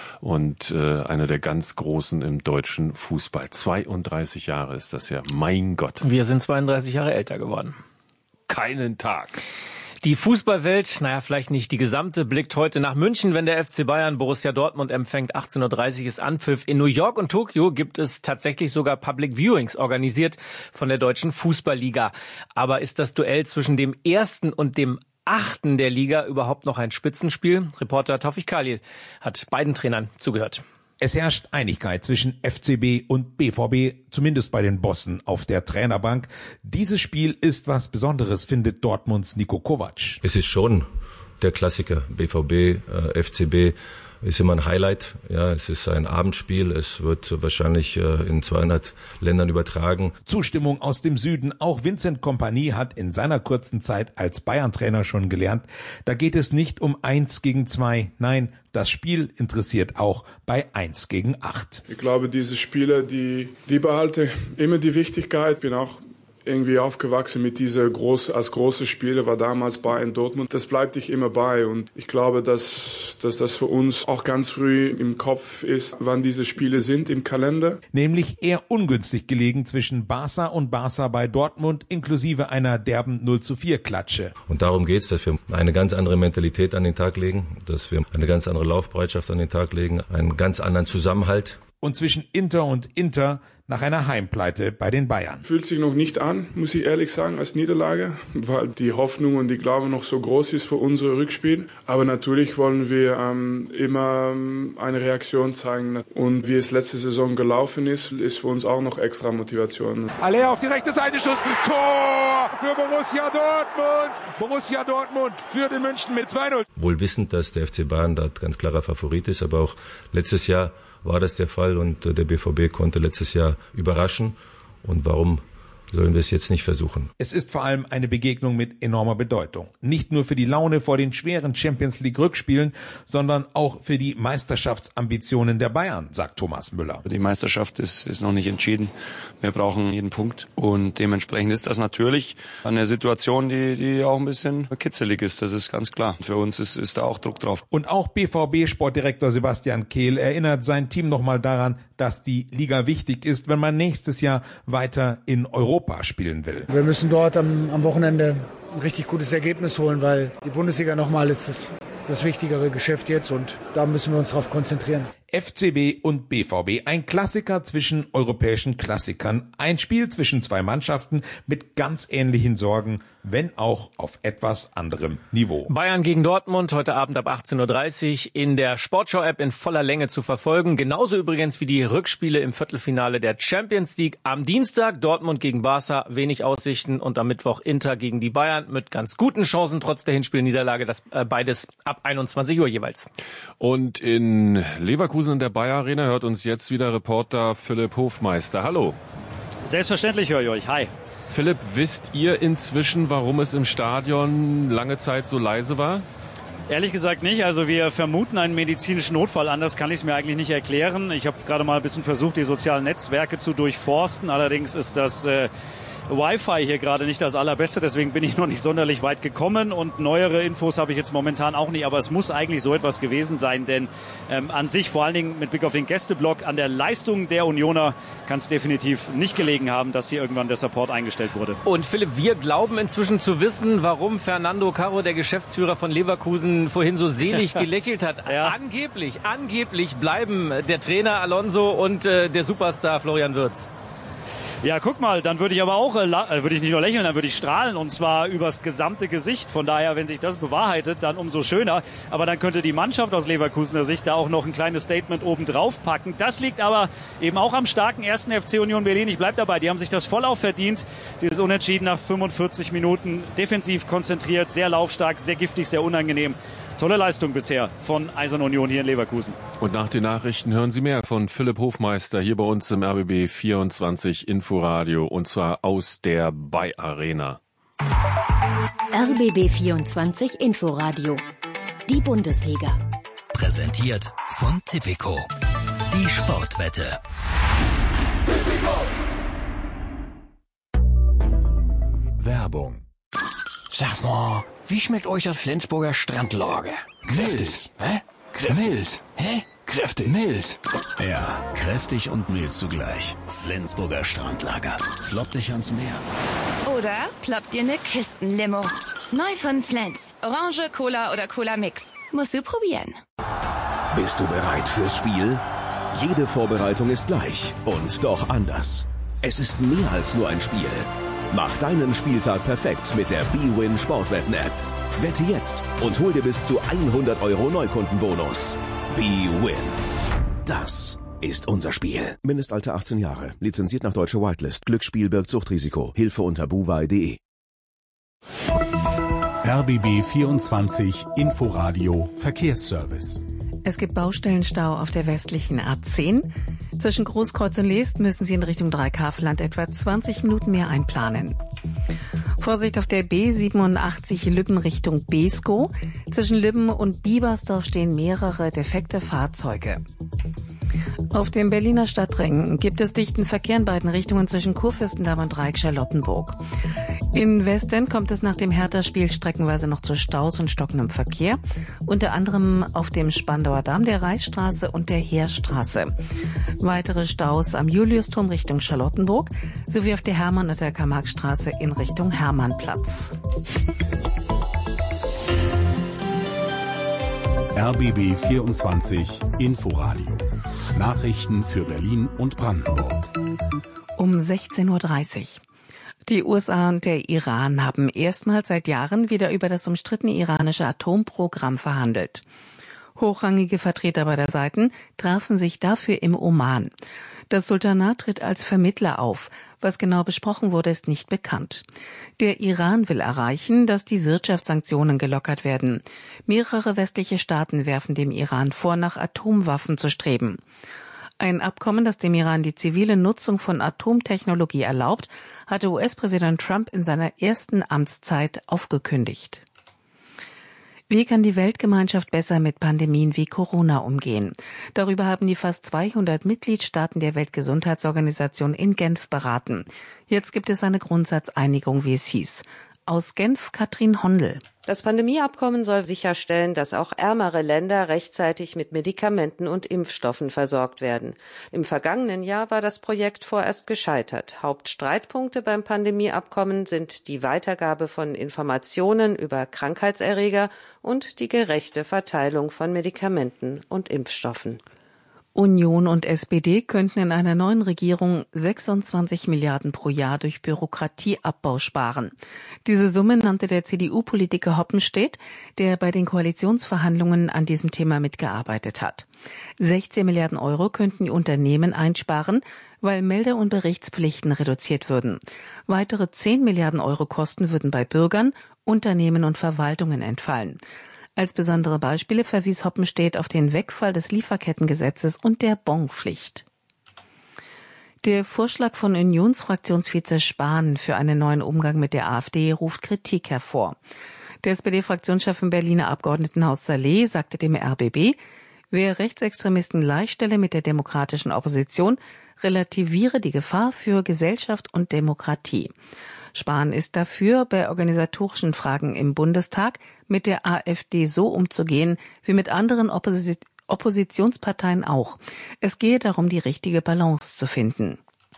und äh, einer der ganz Großen im deutschen Fußball. zweiunddreißig Jahre ist das ja. Mein Gott. Wir sind zweiunddreißig Jahre älter geworden. Keinen Tag. Die Fußballwelt, naja, vielleicht nicht die gesamte, blickt heute nach München, wenn der F C Bayern Borussia Dortmund empfängt. achtzehn Uhr dreißig ist Anpfiff. In New York und Tokio gibt es tatsächlich sogar Public Viewings, organisiert von der Deutschen Fußballliga. Aber ist das Duell zwischen dem ersten und dem achten der Liga überhaupt noch ein Spitzenspiel? Reporter Taufik Khalil hat beiden Trainern zugehört. Es herrscht Einigkeit zwischen F C B und B V B, zumindest bei den Bossen auf der Trainerbank. Dieses Spiel ist was Besonderes, findet Dortmunds Niko Kovac. Es ist schon der Klassiker. B V B, äh, F C B ist immer ein Highlight. Ja, es ist ein Abendspiel. Es wird wahrscheinlich äh, in zweihundert Ländern übertragen. Zustimmung aus dem Süden. Auch Vincent Kompany hat in seiner kurzen Zeit als Bayern-Trainer schon gelernt, da geht es nicht um eins gegen zwei. Nein, das Spiel interessiert auch bei eins gegen acht. Ich glaube, diese Spiele, die, die behalten immer die Wichtigkeit. Ich bin auch irgendwie aufgewachsen mit dieser groß, als große Spieler war damals Bayern Dortmund. Das bleibt dich immer bei und ich glaube, dass, dass das für uns auch ganz früh im Kopf ist, wann diese Spiele sind im Kalender. Nämlich eher ungünstig gelegen zwischen Barca und Barca bei Dortmund inklusive einer derben null zu vier Klatsche. Und darum geht's, dass wir eine ganz andere Mentalität an den Tag legen, dass wir eine ganz andere Laufbereitschaft an den Tag legen, einen ganz anderen Zusammenhalt. Und zwischen Inter und Inter nach einer Heimpleite bei den Bayern. Fühlt sich noch nicht an, muss ich ehrlich sagen, als Niederlage, weil die Hoffnung und die Glaube noch so groß ist für unsere Rückspiel. Aber natürlich wollen wir ähm, immer ähm, eine Reaktion zeigen. Und wie es letzte Saison gelaufen ist, ist für uns auch noch extra Motivation. Aller auf die rechte Seite, Schuss, Tor für Borussia Dortmund. Borussia Dortmund führt in München mit zwei null. Wohl wissend, dass der F C Bayern da ganz klarer Favorit ist, aber auch letztes Jahr war das der Fall und der B V B konnte letztes Jahr überraschen. Und warum sollen wir es jetzt nicht versuchen? Es ist vor allem eine Begegnung mit enormer Bedeutung. Nicht nur für die Laune vor den schweren Champions-League-Rückspielen, sondern auch für die Meisterschaftsambitionen der Bayern, sagt Thomas Müller. Die Meisterschaft ist, ist noch nicht entschieden. Wir brauchen jeden Punkt und dementsprechend ist das natürlich eine Situation, die, die auch ein bisschen kitzelig ist. Das ist ganz klar. Für uns ist, ist da auch Druck drauf. Und auch B V B-Sportdirektor Sebastian Kehl erinnert sein Team nochmal daran, dass die Liga wichtig ist, wenn man nächstes Jahr weiter in Europa spielen will. Wir müssen dort am, am Wochenende ein richtig gutes Ergebnis holen, weil die Bundesliga nochmal ist das, das wichtigere Geschäft jetzt und da müssen wir uns drauf konzentrieren. F C B und B V B, ein Klassiker zwischen europäischen Klassikern, ein Spiel zwischen zwei Mannschaften mit ganz ähnlichen Sorgen, wenn auch auf etwas anderem Niveau. Bayern gegen Dortmund heute Abend ab achtzehn Uhr dreißig in der Sportschau-App in voller Länge zu verfolgen. Genauso übrigens wie die Rückspiele im Viertelfinale der Champions League. Am Dienstag Dortmund gegen Barca, wenig Aussichten und am Mittwoch Inter gegen die Bayern mit ganz guten Chancen trotz der Hinspielniederlage. Das äh, beides ab einundzwanzig Uhr jeweils. Und in Leverkusen in der Bayer Arena hört uns jetzt wieder Reporter Philipp Hofmeister. Hallo. Selbstverständlich höre ich euch. Hi. Philipp, wisst ihr inzwischen, warum es im Stadion lange Zeit so leise war? Ehrlich gesagt nicht. Also wir vermuten einen medizinischen Notfall. Anders kann ich es mir eigentlich nicht erklären. Ich habe gerade mal ein bisschen versucht, die sozialen Netzwerke zu durchforsten. Allerdings ist das äh, Wi-Fi hier gerade nicht das allerbeste, deswegen bin ich noch nicht sonderlich weit gekommen und neuere Infos habe ich jetzt momentan auch nicht, aber es muss eigentlich so etwas gewesen sein, denn ähm, an sich, vor allen Dingen mit Blick auf den Gästeblock, an der Leistung der Unioner kann es definitiv nicht gelegen haben, dass hier irgendwann der Support eingestellt wurde. Und Philipp, wir glauben inzwischen zu wissen, warum Fernando Carro, der Geschäftsführer von Leverkusen, vorhin so selig gelächelt hat. Ja. Angeblich, angeblich bleiben der Trainer Alonso und äh, der Superstar Florian Wirtz. Ja, guck mal, dann würde ich aber auch, äh, würde ich nicht nur lächeln, dann würde ich strahlen und zwar übers gesamte Gesicht. Von daher, wenn sich das bewahrheitet, dann umso schöner. Aber dann könnte die Mannschaft aus Leverkusener Sicht da auch noch ein kleines Statement oben drauf packen. Das liegt aber eben auch am starken ersten F C Union Berlin. Ich bleib dabei, die haben sich das vollauf verdient. Dieses Unentschieden nach fünfundvierzig Minuten, defensiv konzentriert, sehr laufstark, sehr giftig, sehr unangenehm. Tolle Leistung bisher von Eisern Union hier in Leverkusen. Und nach den Nachrichten hören Sie mehr von Philipp Hofmeister hier bei uns im R B B vierundzwanzig Inforadio und zwar aus der Bayer Arena. R B B vierundzwanzig Inforadio. Die Bundesliga. Präsentiert von Tipico. Die Sportwette. Werbung. Sag mal, wie schmeckt euch das Flensburger Strandlager? Mild. Hä? Mild. Hä? Kräftig. Mild. Ja, kräftig und mild zugleich. Flensburger Strandlager. Floppt dich ans Meer. Oder ploppt dir ne Küstenlimo. Neu von Flens. Orange, Cola oder Cola Mix. Musst du probieren. Bist du bereit fürs Spiel? Jede Vorbereitung ist gleich und doch anders. Es ist mehr als nur ein Spiel. Mach deinen Spieltag perfekt mit der bwin Sportwetten-App. Wette jetzt und hol dir bis zu hundert Euro Neukundenbonus. bwin. Das ist unser Spiel. Mindestalter achtzehn Jahre. Lizenziert nach deutscher Whitelist. Glücksspiel birgt Suchtrisiko. Hilfe unter buwei punkt de. R B B vierundzwanzig Inforadio Verkehrsservice. Es gibt Baustellenstau auf der westlichen A zehn. Zwischen Großkreuz und Leest müssen Sie in Richtung Dreikarfeland etwa zwanzig Minuten mehr einplanen. Vorsicht auf der B siebenundachtzig Lübben Richtung Beeskow. Zwischen Lübben und Biebersdorf stehen mehrere defekte Fahrzeuge. Auf dem Berliner Stadtring gibt es dichten Verkehr in beiden Richtungen zwischen Kurfürstendamm und Dreieck-Charlottenburg. In Westend kommt es nach dem Hertha-Spiel streckenweise noch zu Staus und stockendem Verkehr, unter anderem auf dem Spandauer Damm, der Reichsstraße und der Heerstraße. Weitere Staus am Juliusturm Richtung Charlottenburg sowie auf der Hermann- und der Karl-Marx-Straße in Richtung Hermannplatz. R B B vierundzwanzig Inforadio. Nachrichten für Berlin und Brandenburg. Um sechzehn Uhr dreißig. Die U S A und der Iran haben erstmals seit Jahren wieder über das umstrittene iranische Atomprogramm verhandelt. Hochrangige Vertreter beider Seiten trafen sich dafür im Oman. Das Sultanat tritt als Vermittler auf. Was genau besprochen wurde, ist nicht bekannt. Der Iran will erreichen, dass die Wirtschaftssanktionen gelockert werden. Mehrere westliche Staaten werfen dem Iran vor, nach Atomwaffen zu streben. Ein Abkommen, das dem Iran die zivile Nutzung von Atomtechnologie erlaubt, hatte U S-Präsident Trump in seiner ersten Amtszeit aufgekündigt. Wie kann die Weltgemeinschaft besser mit Pandemien wie Corona umgehen? Darüber haben die fast zweihundert Mitgliedstaaten der Weltgesundheitsorganisation in Genf beraten. Jetzt gibt es eine Grundsatzeinigung, wie es hieß. Aus Genf Katrin Hondel. Das Pandemieabkommen soll sicherstellen, dass auch ärmere Länder rechtzeitig mit Medikamenten und Impfstoffen versorgt werden. Im vergangenen Jahr war das Projekt vorerst gescheitert. Hauptstreitpunkte beim Pandemieabkommen sind die Weitergabe von Informationen über Krankheitserreger und die gerechte Verteilung von Medikamenten und Impfstoffen. Union und S P D könnten in einer neuen Regierung sechsundzwanzig Milliarden pro Jahr durch Bürokratieabbau sparen. Diese Summe nannte der C D U-Politiker Hoppenstedt, der bei den Koalitionsverhandlungen an diesem Thema mitgearbeitet hat. sechzehn Milliarden Euro könnten die Unternehmen einsparen, weil Melde- und Berichtspflichten reduziert würden. Weitere zehn Milliarden Euro Kosten würden bei Bürgern, Unternehmen und Verwaltungen entfallen. Als besondere Beispiele verwies Hoppenstedt auf den Wegfall des Lieferkettengesetzes und der Bonpflicht. Der Vorschlag von Unionsfraktionsvize Spahn für einen neuen Umgang mit der AfD ruft Kritik hervor. Der S P D-Fraktionschef im Berliner Abgeordnetenhaus Saleh sagte dem R B B, wer Rechtsextremisten gleichstelle mit der demokratischen Opposition, relativiere die Gefahr für Gesellschaft und Demokratie. Spahn ist dafür, bei organisatorischen Fragen im Bundestag mit der AfD so umzugehen, wie mit anderen Opposi- Oppositionsparteien auch. Es gehe darum, die richtige Balance zu finden.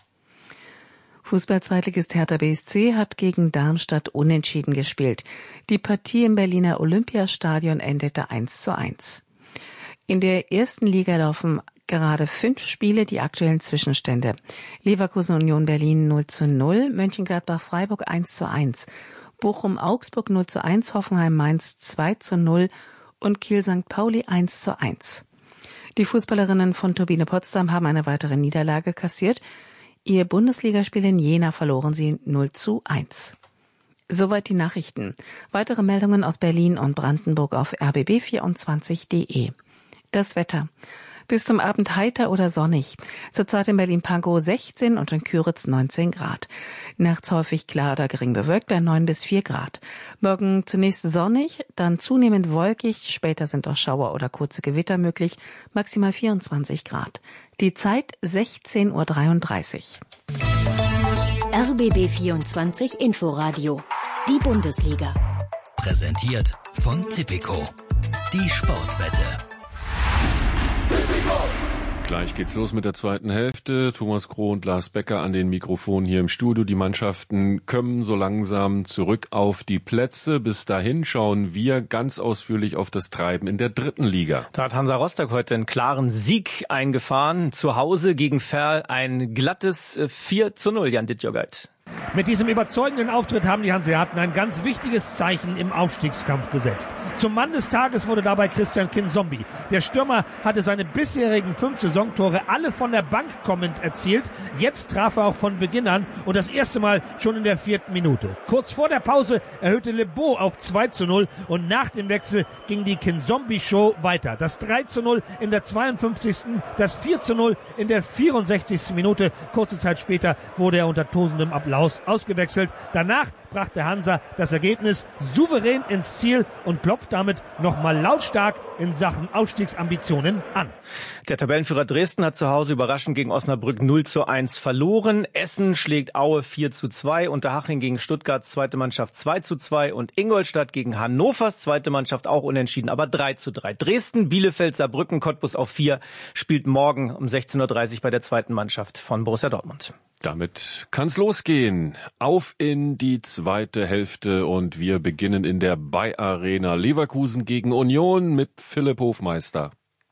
Fußball-Zweitligist Hertha B S C hat gegen Darmstadt unentschieden gespielt. Die Partie im Berliner Olympiastadion endete eins zu eins. In der ersten Liga laufen gerade fünf Spiele, die aktuellen Zwischenstände. Leverkusen Union Berlin null zu null, Mönchengladbach Freiburg eins zu eins, Bochum Augsburg null zu eins, Hoffenheim Mainz zwei zu null und Kiel Sankt Pauli eins zu eins. Die Fußballerinnen von Turbine Potsdam haben eine weitere Niederlage kassiert. Ihr Bundesligaspiel in Jena verloren sie null zu eins. Soweit die Nachrichten. Weitere Meldungen aus Berlin und Brandenburg auf r b b vierundzwanzig punkt d e. Das Wetter. Bis zum Abend heiter oder sonnig. Zurzeit in Berlin-Pankow sechzehn und in Küritz neunzehn Grad. Nachts häufig klar oder gering bewölkt bei neun bis vier Grad. Morgen zunächst sonnig, dann zunehmend wolkig. Später sind auch Schauer oder kurze Gewitter möglich. Maximal vierundzwanzig Grad. Die Zeit sechzehn Uhr dreiunddreißig. R B B vierundzwanzig Inforadio. Die Bundesliga. Präsentiert von Tipico. Die Sportwette. Gleich geht's los mit der zweiten Hälfte. Thomas Kroh und Lars Becker an den Mikrofonen hier im Studio. Die Mannschaften kommen so langsam zurück auf die Plätze. Bis dahin schauen wir ganz ausführlich auf das Treiben in der dritten Liga. Da hat Hansa Rostock heute einen klaren Sieg eingefahren. Zu Hause gegen Verl ein glattes vier zu null, Jan Dittjogait. Mit diesem überzeugenden Auftritt haben die Hanseaten ein ganz wichtiges Zeichen im Aufstiegskampf gesetzt. Zum Mann des Tages wurde dabei Christian Kinzombie. Der Stürmer hatte seine bisherigen fünf Saisontore alle von der Bank kommend erzielt. Jetzt traf er auch von Beginn an und das erste Mal schon in der vierten Minute. Kurz vor der Pause erhöhte Le Beau auf zwei zu null und nach dem Wechsel ging die Kinzombie-Show weiter. Das drei zu null in der zweiundfünfzigsten das vier zu null in der vierundsechzigsten Minute. Kurze Zeit später wurde er unter tosendem Applaus ausgewechselt. Danach brachte Hansa das Ergebnis souverän ins Ziel und klopft damit nochmal lautstark in Sachen Aufstiegsambitionen an. Der Tabellenführer Dresden hat zu Hause überraschend gegen Osnabrück null zu eins verloren. Essen schlägt Aue vier zu zwei, Unterhaching gegen Stuttgarts zweite Mannschaft zwei zu zwei und Ingolstadt gegen Hannovers zweite Mannschaft auch unentschieden, aber drei zu drei. Dresden, Bielefeld, Saarbrücken, Cottbus auf vier spielt morgen um sechzehn Uhr dreißig bei der zweiten Mannschaft von Borussia Dortmund. Damit kann's losgehen. Auf in die zweite Hälfte und wir beginnen in der Bay Arena. Leverkusen gegen Union mit Philipp Hofmeister.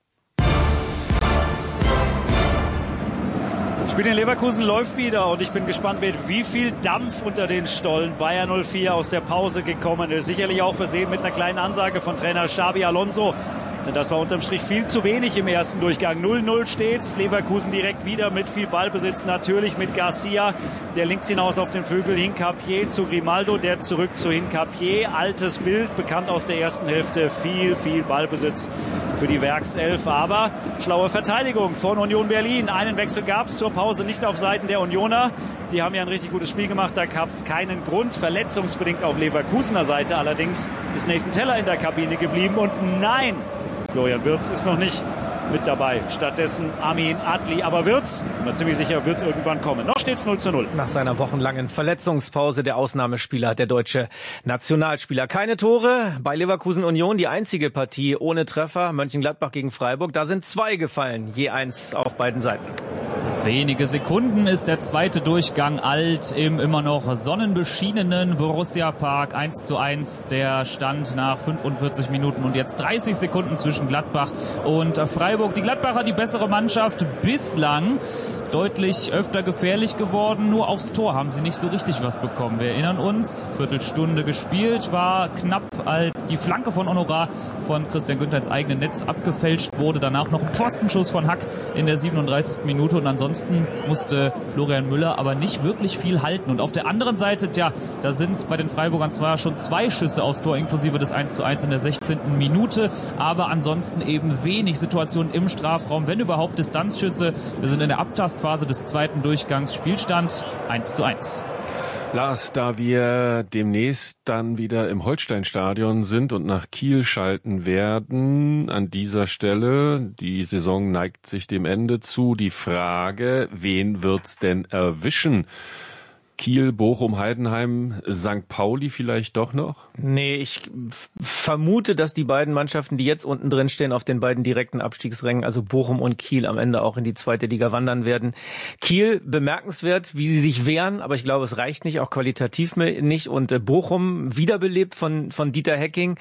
Das Spiel in Leverkusen läuft wieder und ich bin gespannt, mit wie viel Dampf unter den Stollen Bayer null vier aus der Pause gekommen ist. Sicherlich auch versehen mit einer kleinen Ansage von Trainer Xabi Alonso. Denn das war unterm Strich viel zu wenig im ersten Durchgang. null null steht's. Leverkusen direkt wieder mit viel Ballbesitz. Natürlich mit Garcia. Der links hinaus auf den Flügel. Hincapié zu Grimaldo. Der zurück zu Hincapié. Altes Bild, bekannt aus der ersten Hälfte. Viel, viel Ballbesitz für die Werkself. Aber schlaue Verteidigung von Union Berlin. Einen Wechsel gab's zur Pause nicht auf Seiten der Unioner. Die haben ja ein richtig gutes Spiel gemacht. Da gab's keinen Grund. Verletzungsbedingt auf Leverkusener Seite. Allerdings ist Nathan Teller in der Kabine geblieben. Und nein! Florian Wirtz ist noch nicht mit dabei. Stattdessen Amin Adli. Aber Wirtz, bin mir ziemlich sicher, wird irgendwann kommen. Noch steht's null zu null. Nach seiner wochenlangen Verletzungspause der Ausnahmespieler, der deutsche Nationalspieler. Keine Tore bei Leverkusen Union. Die einzige Partie ohne Treffer. Mönchengladbach gegen Freiburg. Da sind zwei gefallen. Je eins auf beiden Seiten. Wenige Sekunden ist der zweite Durchgang alt im immer noch sonnenbeschienenen Borussia Park. eins zu eins der Stand nach fünfundvierzig Minuten und jetzt dreißig Sekunden zwischen Gladbach und Freiburg. Die Gladbacher die bessere Mannschaft bislang. Deutlich öfter gefährlich geworden. Nur aufs Tor haben sie nicht so richtig was bekommen. Wir erinnern uns, Viertelstunde gespielt, war knapp, als die Flanke von Honorar von Christian Günther ins eigene Netz abgefälscht wurde. Danach noch ein Pfostenschuss von Hack in der siebenunddreißigsten Minute. Und ansonsten musste Florian Müller aber nicht wirklich viel halten. Und auf der anderen Seite, tja, da sind bei den Freiburgern zwar schon zwei Schüsse aufs Tor, inklusive des eins zu eins in der sechzehnten Minute. Aber ansonsten eben wenig Situationen im Strafraum, wenn überhaupt Distanzschüsse. Wir sind in der Abtast Phase des zweiten Durchgangs. Spielstand eins zu eins. Lars, da wir demnächst dann wieder im Holsteinstadion sind und nach Kiel schalten werden, an dieser Stelle, die Saison neigt sich dem Ende zu, die Frage, wen wird's denn erwischen? Kiel, Bochum, Heidenheim, Sankt Pauli vielleicht doch noch? Nee, ich vermute, dass die beiden Mannschaften, die jetzt unten drin stehen, auf den beiden direkten Abstiegsrängen, also Bochum und Kiel, am Ende auch in die zweite Liga wandern werden. Kiel, bemerkenswert, wie sie sich wehren, aber ich glaube, es reicht nicht, auch qualitativ nicht. Und Bochum, wiederbelebt von, von Dieter Hecking.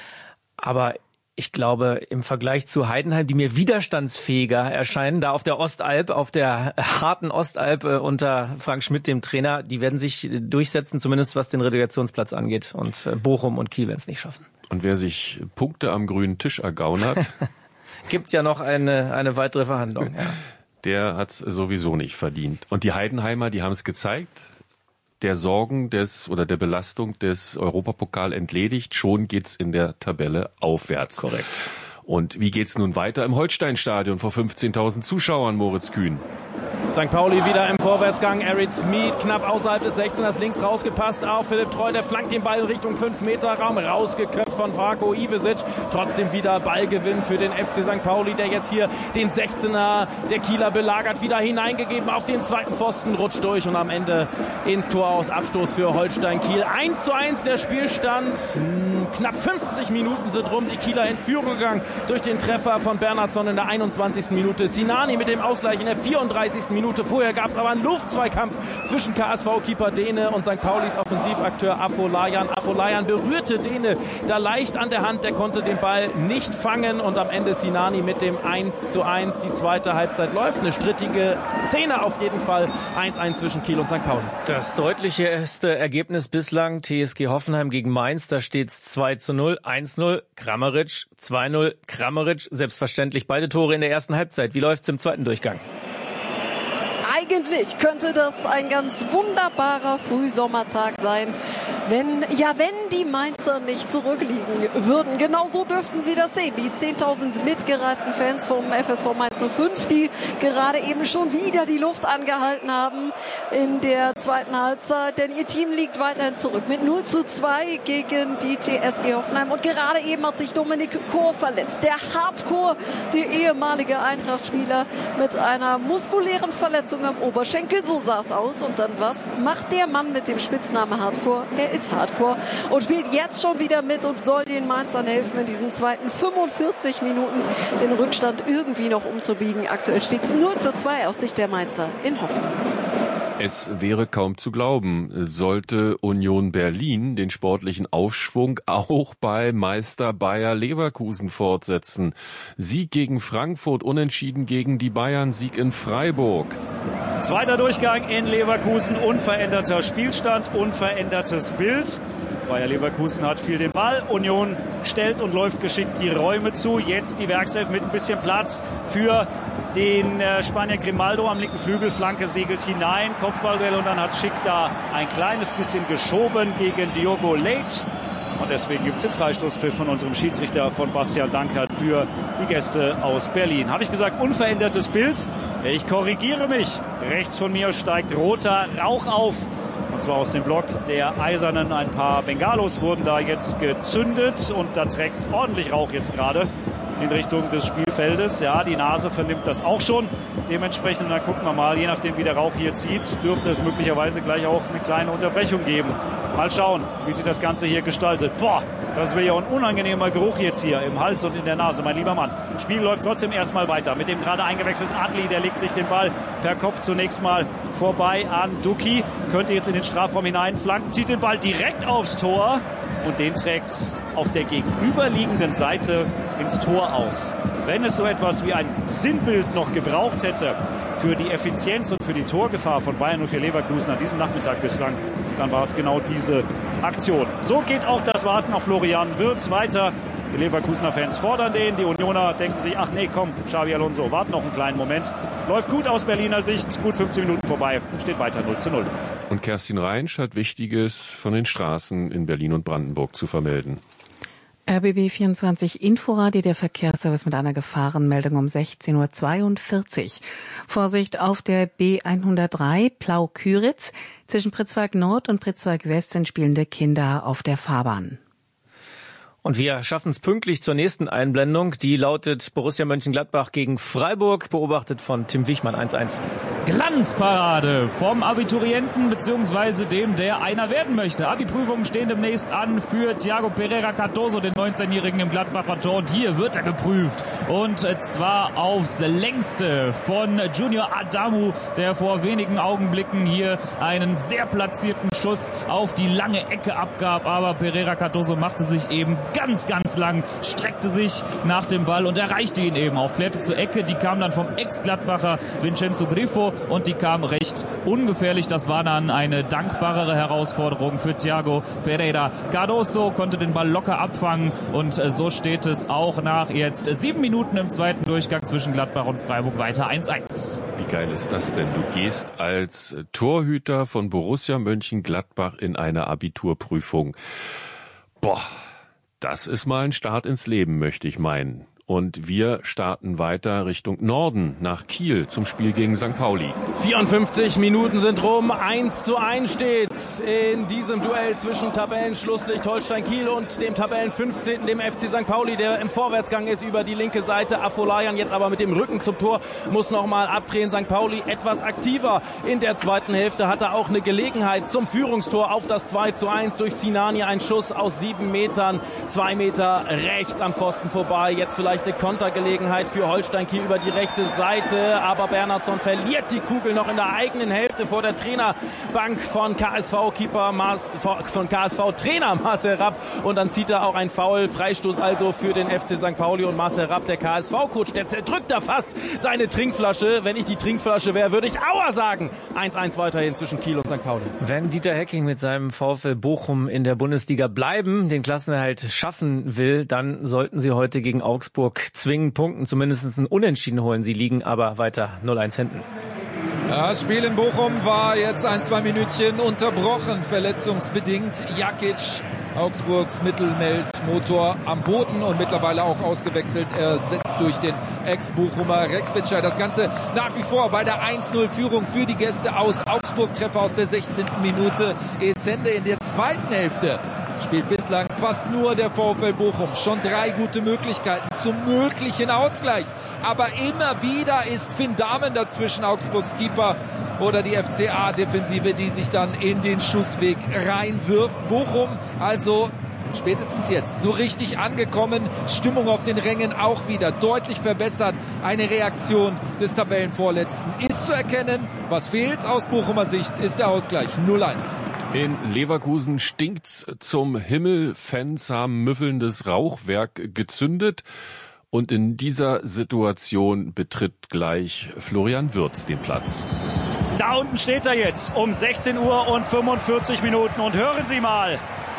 Aber ich glaube, im Vergleich zu Heidenheim, die mir widerstandsfähiger erscheinen, da auf der Ostalb, auf der harten Ostalb äh, unter Frank Schmidt, dem Trainer, die werden sich durchsetzen, zumindest was den Relegationsplatz angeht. Und äh, Bochum und Kiel werden es nicht schaffen. Und wer sich Punkte am grünen Tisch ergaunert, gibt ja noch eine, eine weitere Verhandlung. Ja. Der hat's sowieso nicht verdient. Und die Heidenheimer, die haben es gezeigt, der Sorgen des oder der Belastung des Europapokal entledigt. Schon geht's in der Tabelle aufwärts. Korrekt. Und wie geht's nun weiter im Holsteinstadion vor fünfzehntausend Zuschauern, Moritz Kühn? Sankt Pauli wieder im Vorwärtsgang. Eric Smith knapp außerhalb des sechzehners links rausgepasst auf Philipp Treu. Der flankt den Ball in Richtung fünf Meter Raum. Rausgeköpft von Varko Ivesic. Trotzdem wieder Ballgewinn für den F C Sankt Pauli, der jetzt hier den sechzehner der Kieler belagert. Wieder hineingegeben auf den zweiten Pfosten. Rutscht durch und am Ende ins Tor aus. Abstoß für Holstein Kiel. eins zu eins der Spielstand. Knapp fünfzig Minuten sind rum. Die Kieler in Führung gegangen durch den Treffer von Bernhardsson in der einundzwanzigsten Minute. Sinani mit dem Ausgleich in der vierunddreißigsten Minute. Vorher gab es aber einen Luftzweikampf zwischen K S V-Keeper Dehne und Sankt Paulis Offensivakteur Afolayan. Afolayan berührte Dehne da leicht an der Hand. Der konnte den Ball nicht fangen und am Ende Sinani mit dem eins zu eins. Die zweite Halbzeit läuft. Eine strittige Szene auf jeden Fall. eins eins zwischen Kiel und Sankt Pauli. Das deutlichste Ergebnis bislang T S G Hoffenheim gegen Mainz. Da steht es zwei zu null, eins null, Kramaric, zwei null, Kramaric. Selbstverständlich beide Tore in der ersten Halbzeit. Wie läuft's im zweiten Durchgang? Eigentlich könnte das ein ganz wunderbarer Frühsommertag sein. wenn, ja, wenn die Mainzer nicht zurückliegen würden. Genau so dürften sie das sehen. Die zehntausend mitgereisten Fans vom F S V Mainz null fünf, die gerade eben schon wieder die Luft angehalten haben in der zweiten Halbzeit, denn ihr Team liegt weiterhin zurück mit null zu zwei gegen die T S G Hoffenheim. Und gerade eben hat sich Dominik Kor verletzt. Der Hardcore, der ehemalige Eintracht-Spieler mit einer muskulären Verletzung am Oberschenkel. So sah es aus. Und dann was macht der Mann mit dem Spitznamen Hardcore? Er ist Hardcore und spielt jetzt schon wieder mit und soll den Mainzern helfen, in diesen zweiten fünfundvierzig Minuten den Rückstand irgendwie noch umzubiegen. Aktuell steht es null zu zwei aus Sicht der Mainzer in Hoffenheim. Es wäre kaum zu glauben, sollte Union Berlin den sportlichen Aufschwung auch bei Meister Bayer Leverkusen fortsetzen. Sieg gegen Frankfurt, unentschieden gegen die Bayern, Sieg in Freiburg. Zweiter Durchgang in Leverkusen, unveränderter Spielstand, unverändertes Bild. Bayer Leverkusen hat viel den Ball, Union stellt und läuft geschickt die Räume zu. Jetzt die Werkself mit ein bisschen Platz für den äh, Spanier Grimaldo am linken Flügel. Flanke segelt hinein, Kopfballduell und dann hat Schick da ein kleines bisschen geschoben gegen Diogo Leite. Und deswegen gibt es den Freistoßpfiff von unserem Schiedsrichter von Bastian Dankert für die Gäste aus Berlin. Habe ich gesagt, unverändertes Bild? Ich korrigiere mich. Rechts von mir steigt roter Rauch auf. Und zwar aus dem Block der Eisernen. Ein paar Bengalos wurden da jetzt gezündet. Und da trägt es ordentlich Rauch jetzt gerade in Richtung des Spielfeldes. Ja, die Nase vernimmt das auch schon. Dementsprechend, dann gucken wir mal, je nachdem wie der Rauch hier zieht, dürfte es möglicherweise gleich auch eine kleine Unterbrechung geben. Mal schauen, wie sich das Ganze hier gestaltet. Boah, das wäre ja ein unangenehmer Geruch jetzt hier im Hals und in der Nase, mein lieber Mann. Spiel läuft trotzdem erstmal weiter mit dem gerade eingewechselten Adli. Der legt sich den Ball per Kopf zunächst mal vorbei an Duki. Könnte jetzt in den Strafraum hinein flanken, zieht den Ball direkt aufs Tor und den trägt auf der gegenüberliegenden Seite ins Tor aus. Wenn es so etwas wie ein Sinnbild noch gebraucht hätte für die Effizienz und für die Torgefahr von Bayern null vier Leverkusen an diesem Nachmittag bislang, dann war es genau diese Aktion. So geht auch das Warten auf Florian Wirtz weiter. Die Leverkusener Fans fordern den, die Unioner denken sich, ach nee, komm, Xabi Alonso, wart noch einen kleinen Moment. Läuft gut aus Berliner Sicht, gut fünfzehn Minuten vorbei, steht weiter null zu null. Und Kerstin Reinsch hat Wichtiges von den Straßen in Berlin und Brandenburg zu vermelden. R B B vierundzwanzig Inforadio, der Verkehrsservice mit einer Gefahrenmeldung um sechzehn Uhr zweiundvierzig. Vorsicht auf der B hundertdrei Plau-Küritz. Zwischen Pritzwalk Nord und Pritzwalk West sind spielende Kinder auf der Fahrbahn. Und wir schaffen es pünktlich zur nächsten Einblendung. Die lautet Borussia Mönchengladbach gegen Freiburg, beobachtet von Tim Wichmann eins eins. Glanzparade vom Abiturienten bzw. dem, der einer werden möchte. Abi-Prüfungen stehen demnächst an für Thiago Pereira Cardoso, den neunzehnjährigen im Gladbacher Tor. Und hier wird er geprüft. Und zwar aufs Längste von Junior Adamu, der vor wenigen Augenblicken hier einen sehr platzierten Schuss auf die lange Ecke abgab. Aber Pereira Cardoso machte sich eben ganz, ganz lang, streckte sich nach dem Ball und erreichte ihn eben auch, klärte zur Ecke. Die kam dann vom Ex-Gladbacher Vincenzo Grifo und die kam recht ungefährlich. Das war dann eine dankbarere Herausforderung für Thiago Pereira Cardoso, konnte den Ball locker abfangen und so steht es auch nach jetzt sieben Minuten im zweiten Durchgang zwischen Gladbach und Freiburg weiter eins eins. Wie geil ist das denn? Du gehst als Torhüter von Borussia Mönchengladbach in eine Abiturprüfung. Boah. Das ist mal ein Start ins Leben, möchte ich meinen. Und wir starten weiter Richtung Norden, nach Kiel, zum Spiel gegen Sankt Pauli. vierundfünfzig Minuten sind rum, eins zu eins steht's in diesem Duell zwischen Tabellenschlusslicht Holstein Kiel und dem Tabellenfünfzehnten, dem F C Sankt Pauli, der im Vorwärtsgang ist über die linke Seite. Afolayan jetzt aber mit dem Rücken zum Tor, muss nochmal abdrehen. Sankt Pauli etwas aktiver in der zweiten Hälfte, hatte auch eine Gelegenheit zum Führungstor auf das zwei zu eins durch Sinani. Ein Schuss aus sieben Metern, zwei Meter rechts am Pfosten vorbei. Jetzt vielleicht eine Kontergelegenheit für Holstein Kiel über die rechte Seite, aber Bernhardsson verliert die Kugel noch in der eigenen Hälfte vor der Trainerbank von K S V-Keeper Mas, von K S V-Trainer Marcel Rapp und dann zieht er auch ein Foul, Freistoß also für den F C Sankt Pauli und Marcel Rapp, der K S V-Coach, der zerdrückt da fast seine Trinkflasche. Wenn ich die Trinkflasche wäre, würde ich Aua sagen. eins eins weiterhin zwischen Kiel und Sankt Pauli. Wenn Dieter Hecking mit seinem VfL Bochum in der Bundesliga bleiben, den Klassenerhalt schaffen will, dann sollten sie heute gegen Augsburg zwingen, punkten, zumindest ein Unentschieden holen. Sie liegen aber weiter null eins hinten. Ja, das Spiel in Bochum war jetzt ein, zwei Minütchen unterbrochen, verletzungsbedingt. Jakic, Augsburgs Mittelmeldmotor am Boden und mittlerweile auch ausgewechselt, ersetzt durch den Ex-Bochumer Rex Bitschei. Das Ganze nach wie vor bei der eins null Führung für die Gäste aus Augsburg. Treffer aus der sechzehnten Minute. Esende in der zweiten Hälfte spielt bislang fast nur der VfL Bochum. Schon drei gute Möglichkeiten zum möglichen Ausgleich. Aber immer wieder ist Finn Dahmen dazwischen, Augsburgs Keeper, oder die F C A-Defensive, die sich dann in den Schussweg reinwirft. Bochum also spätestens jetzt so richtig angekommen. Stimmung auf den Rängen auch wieder deutlich verbessert. Eine Reaktion des Tabellenvorletzten ist zu erkennen. Was fehlt aus Bochumer Sicht ist der Ausgleich null eins. In Leverkusen stinkt's zum Himmel. Fans haben müffelndes Rauchwerk gezündet. Und in dieser Situation betritt gleich Florian Wirtz den Platz. Da unten steht er jetzt um sechzehn Uhr und fünfundvierzig Minuten. Und hören Sie mal,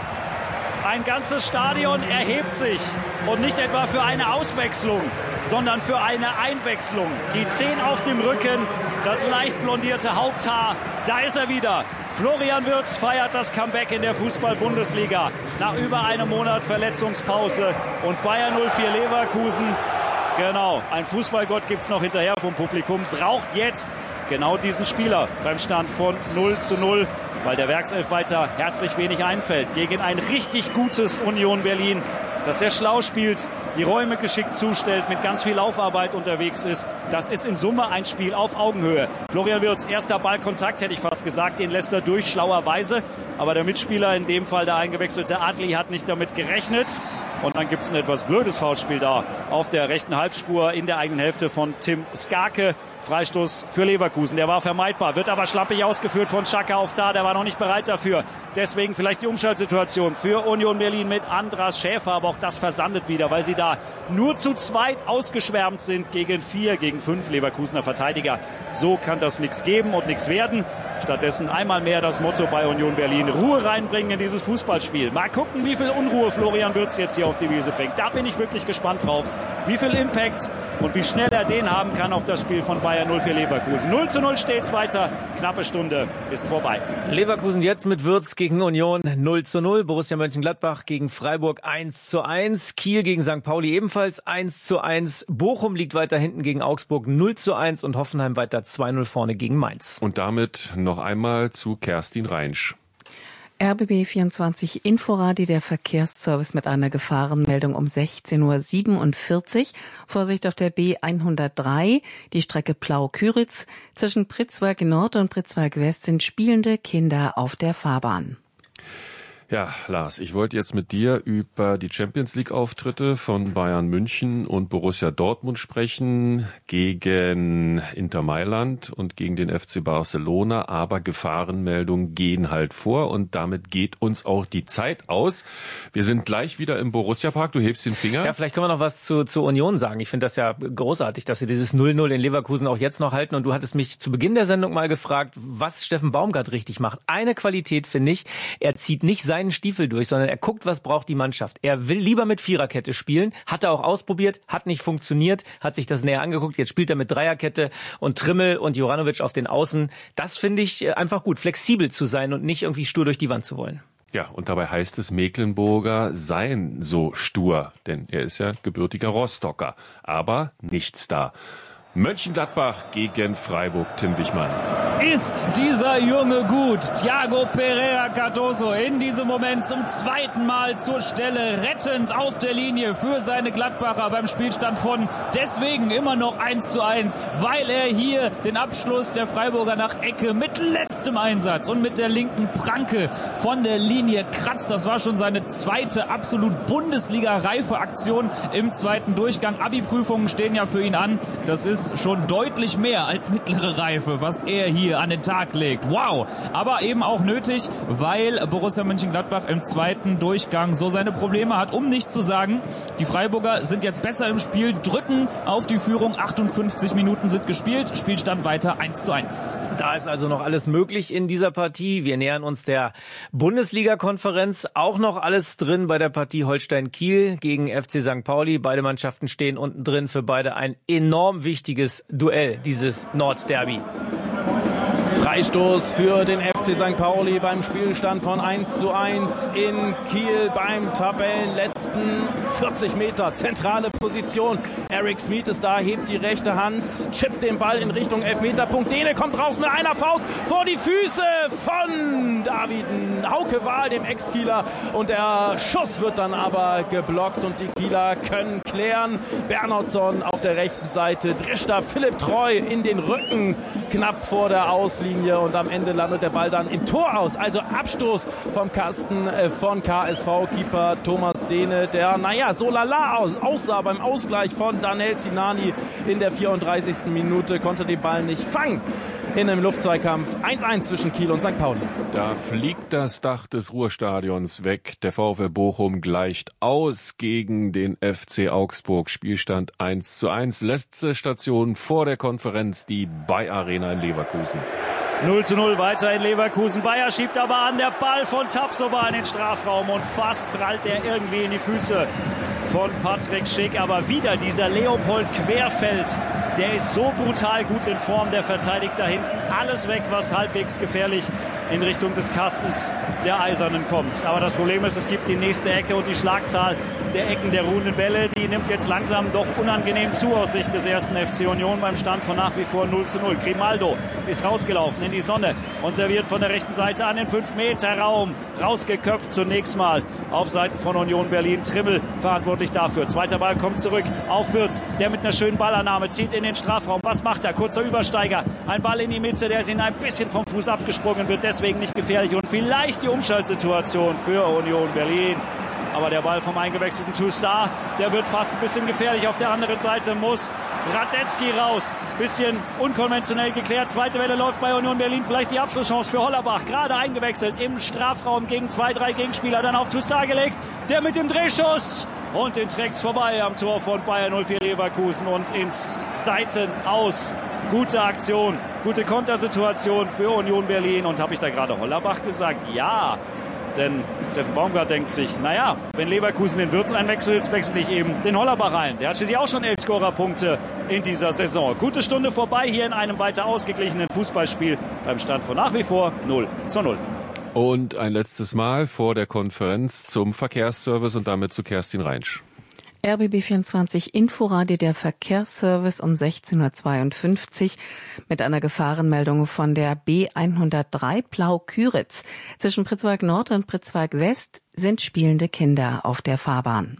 ein ganzes Stadion erhebt sich. Und nicht etwa für eine Auswechslung, sondern für eine Einwechslung. Die Zehn auf dem Rücken, das leicht blondierte Haupthaar. Da ist er wieder. Florian Wirtz feiert das Comeback in der Fußball-Bundesliga. Nach über einem Monat Verletzungspause. Und Bayer null vier Leverkusen, genau, ein Fußballgott gibt's noch hinterher vom Publikum, braucht jetzt genau diesen Spieler beim Stand von null zu null, weil der Werkselfweiter herzlich wenig einfällt gegen ein richtig gutes Union Berlin, das sehr schlau spielt, die Räume geschickt zustellt, mit ganz viel Laufarbeit unterwegs ist. Das ist in Summe ein Spiel auf Augenhöhe. Florian Wirtz, erster Ballkontakt, hätte ich fast gesagt, den lässt er durch, schlauerweise. Aber der Mitspieler, in dem Fall der eingewechselte Adli, hat nicht damit gerechnet. Und dann gibt es ein etwas blödes Foulspiel da auf der rechten Halbspur in der eigenen Hälfte von Tim Skarke. Freistoß für Leverkusen, der war vermeidbar, wird aber schlappig ausgeführt von Xhaka auf da, der war noch nicht bereit dafür. Deswegen vielleicht die Umschaltsituation für Union Berlin mit Andras Schäfer, aber auch das versandet wieder, weil sie da nur zu zweit ausgeschwärmt sind gegen vier, gegen fünf Leverkusener Verteidiger. So kann das nichts geben und nichts werden. Stattdessen einmal mehr das Motto bei Union Berlin: Ruhe reinbringen in dieses Fußballspiel. Mal gucken, wie viel Unruhe Florian Wirtz jetzt hier auf die Wiese bringt. Da bin ich wirklich gespannt drauf. Wie viel Impact und wie schnell er den haben kann auf das Spiel von Bayer null vier Leverkusen. null zu null steht's weiter. Knappe Stunde ist vorbei. Leverkusen jetzt mit Wirtz gegen Union null zu null. Borussia Mönchengladbach gegen Freiburg eins zu eins. Kiel gegen Sankt Pauli ebenfalls eins zu eins. Bochum liegt weiter hinten gegen Augsburg null zu eins und Hoffenheim weiter zwei null vorne gegen Mainz. Und damit noch einmal zu Kerstin Reinsch. R B B vierundzwanzig Inforadio, der Verkehrsservice mit einer Gefahrenmeldung um sechzehn Uhr siebenundvierzig. Vorsicht auf der B hundertdrei, die Strecke Plau-Küritz. Zwischen Pritzwalk Nord und Pritzwalk West sind spielende Kinder auf der Fahrbahn. Ja, Lars, ich wollte jetzt mit dir über die Champions-League-Auftritte von Bayern München und Borussia Dortmund sprechen, gegen Inter Mailand und gegen den F C Barcelona, aber Gefahrenmeldungen gehen halt vor und damit geht uns auch die Zeit aus. Wir sind gleich wieder im Borussia-Park, du hebst den Finger. Ja, vielleicht können wir noch was zu, zu Union sagen. Ich finde das ja großartig, dass sie dieses null null in Leverkusen auch jetzt noch halten, und du hattest mich zu Beginn der Sendung mal gefragt, was Steffen Baumgart richtig macht. Eine Qualität, finde ich, er zieht nicht seinen Stiefel durch, sondern er guckt, was braucht die Mannschaft. Er will lieber mit Viererkette spielen, hat er auch ausprobiert, hat nicht funktioniert, hat sich das näher angeguckt, jetzt spielt er mit Dreierkette und Trimmel und Juranovic auf den Außen. Das finde ich einfach gut, flexibel zu sein und nicht irgendwie stur durch die Wand zu wollen. Ja, und dabei heißt es, Mecklenburger seien so stur, denn er ist ja gebürtiger Rostocker, aber nichts da. Mönchengladbach gegen Freiburg, Tim Wichmann. Ist dieser Junge gut? Thiago Pereira Cardoso in diesem Moment zum zweiten Mal zur Stelle, rettend auf der Linie für seine Gladbacher beim Spielstand von deswegen immer noch eins zu eins, weil er hier den Abschluss der Freiburger nach Ecke mit letztem Einsatz und mit der linken Pranke von der Linie kratzt. Das war schon seine zweite absolut Bundesliga-reife Aktion im zweiten Durchgang. Abi-Prüfungen stehen ja für ihn an. Das ist schon deutlich mehr als mittlere Reife, was er hier an den Tag legt. Wow! Aber eben auch nötig, weil Borussia Mönchengladbach im zweiten Durchgang so seine Probleme hat, um nicht zu sagen, die Freiburger sind jetzt besser im Spiel, drücken auf die Führung. achtundfünfzig Minuten sind gespielt, Spielstand weiter eins zu eins. Da ist also noch alles möglich in dieser Partie. Wir nähern uns der Bundesliga-Konferenz. Auch noch alles drin bei der Partie Holstein-Kiel gegen F C Sankt Pauli. Beide Mannschaften stehen unten drin, für beide ein enorm wichtiges Duell, dieses Nordderby. Freistoß für den F C Sankt Pauli beim Spielstand von eins zu eins in Kiel beim Tabellenletzten. vierzig Meter, zentrale Position. Eric Smith ist da, hebt die rechte Hand, chippt den Ball in Richtung Elfmeterpunkt. Dene kommt raus mit einer Faust vor die Füße von David Hauke Wahl, dem Ex-Kieler. Und der Schuss wird dann aber geblockt und die Kieler können klären. Bernhardsson auf der rechten Seite, drischt da Philipp Treu in den Rücken, knapp vor der Auslinie und am Ende landet der Ball dann im Tor aus. Also Abstoß vom Kasten von K S V-Keeper Thomas Dehne, der, naja, so lala aus, aussah beim Ausgleich von Daniel Sinani in der vierunddreißigsten Minute, konnte den Ball nicht fangen. In einem Luftzweikampf eins eins zwischen Kiel und Sankt Pauli. Da fliegt das Dach des Ruhrstadions weg. Der VfL Bochum gleicht aus gegen den F C Augsburg. Spielstand eins zu eins. Letzte Station vor der Konferenz, die Bayer Arena in Leverkusen. null zu null weiter in Leverkusen. Bayer schiebt aber an, der Ball von Tapsoba in den Strafraum und fast prallt er irgendwie in die Füße von Patrick Schick. Aber wieder dieser Leopold Querfeld, der ist so brutal gut in Form, der verteidigt da hinten alles weg, was halbwegs gefährlich in Richtung des Kastens der Eisernen kommt. Aber das Problem ist, es gibt die nächste Ecke und die Schlagzahl der Ecken der ruhenden Bälle, die nimmt jetzt langsam doch unangenehm zu aus Sicht des ersten F C Union beim Stand von nach wie vor null zu null. Grimaldo ist rausgelaufen in die Sonne und serviert von der rechten Seite an den fünf Meter Raum. Rausgeköpft zunächst mal auf Seiten von Union Berlin. Trimmel verantwortlich dafür. Zweiter Ball kommt zurück auf Wirtz, der mit einer schönen Ballannahme zieht in den Strafraum. Was macht er? Kurzer Übersteiger. Ein Ball in die Mitte, der ist ihn ein bisschen vom Fuß abgesprungen, wird deswegen nicht gefährlich und vielleicht die Umschaltsituation für Union Berlin. Aber der Ball vom eingewechselten Toussaint, der wird fast ein bisschen gefährlich. Auf der anderen Seite muss Radetzky raus. Bisschen unkonventionell geklärt. Zweite Welle läuft bei Union Berlin. Vielleicht die Abschlusschance für Hollerbach. Gerade eingewechselt im Strafraum gegen zwei, drei Gegenspieler. Dann auf Toussaint gelegt. Der mit dem Drehschuss. Und den trägt's vorbei am Tor von Bayer null vier Leverkusen und ins Seitenaus. Gute Aktion, gute Kontersituation für Union Berlin. Und habe ich da gerade Hollerbach gesagt? Ja. Denn Steffen Baumgart denkt sich, naja, wenn Leverkusen den Wirtz einwechselt, wechselt ich eben den Hollerbach ein. Der hat schließlich auch schon elf Scorerpunkte in dieser Saison. Gute Stunde vorbei hier in einem weiter ausgeglichenen Fußballspiel beim Stand von nach wie vor null zu null. Und ein letztes Mal vor der Konferenz zum Verkehrsservice und damit zu Kerstin Reinsch. R B B vierundzwanzig Inforadio, der Verkehrsservice um sechzehn Uhr zweiundfünfzig mit einer Gefahrenmeldung von der B hundertdrei Plau-Küritz. Zwischen Pritzwalk Nord und Pritzwalk West sind spielende Kinder auf der Fahrbahn.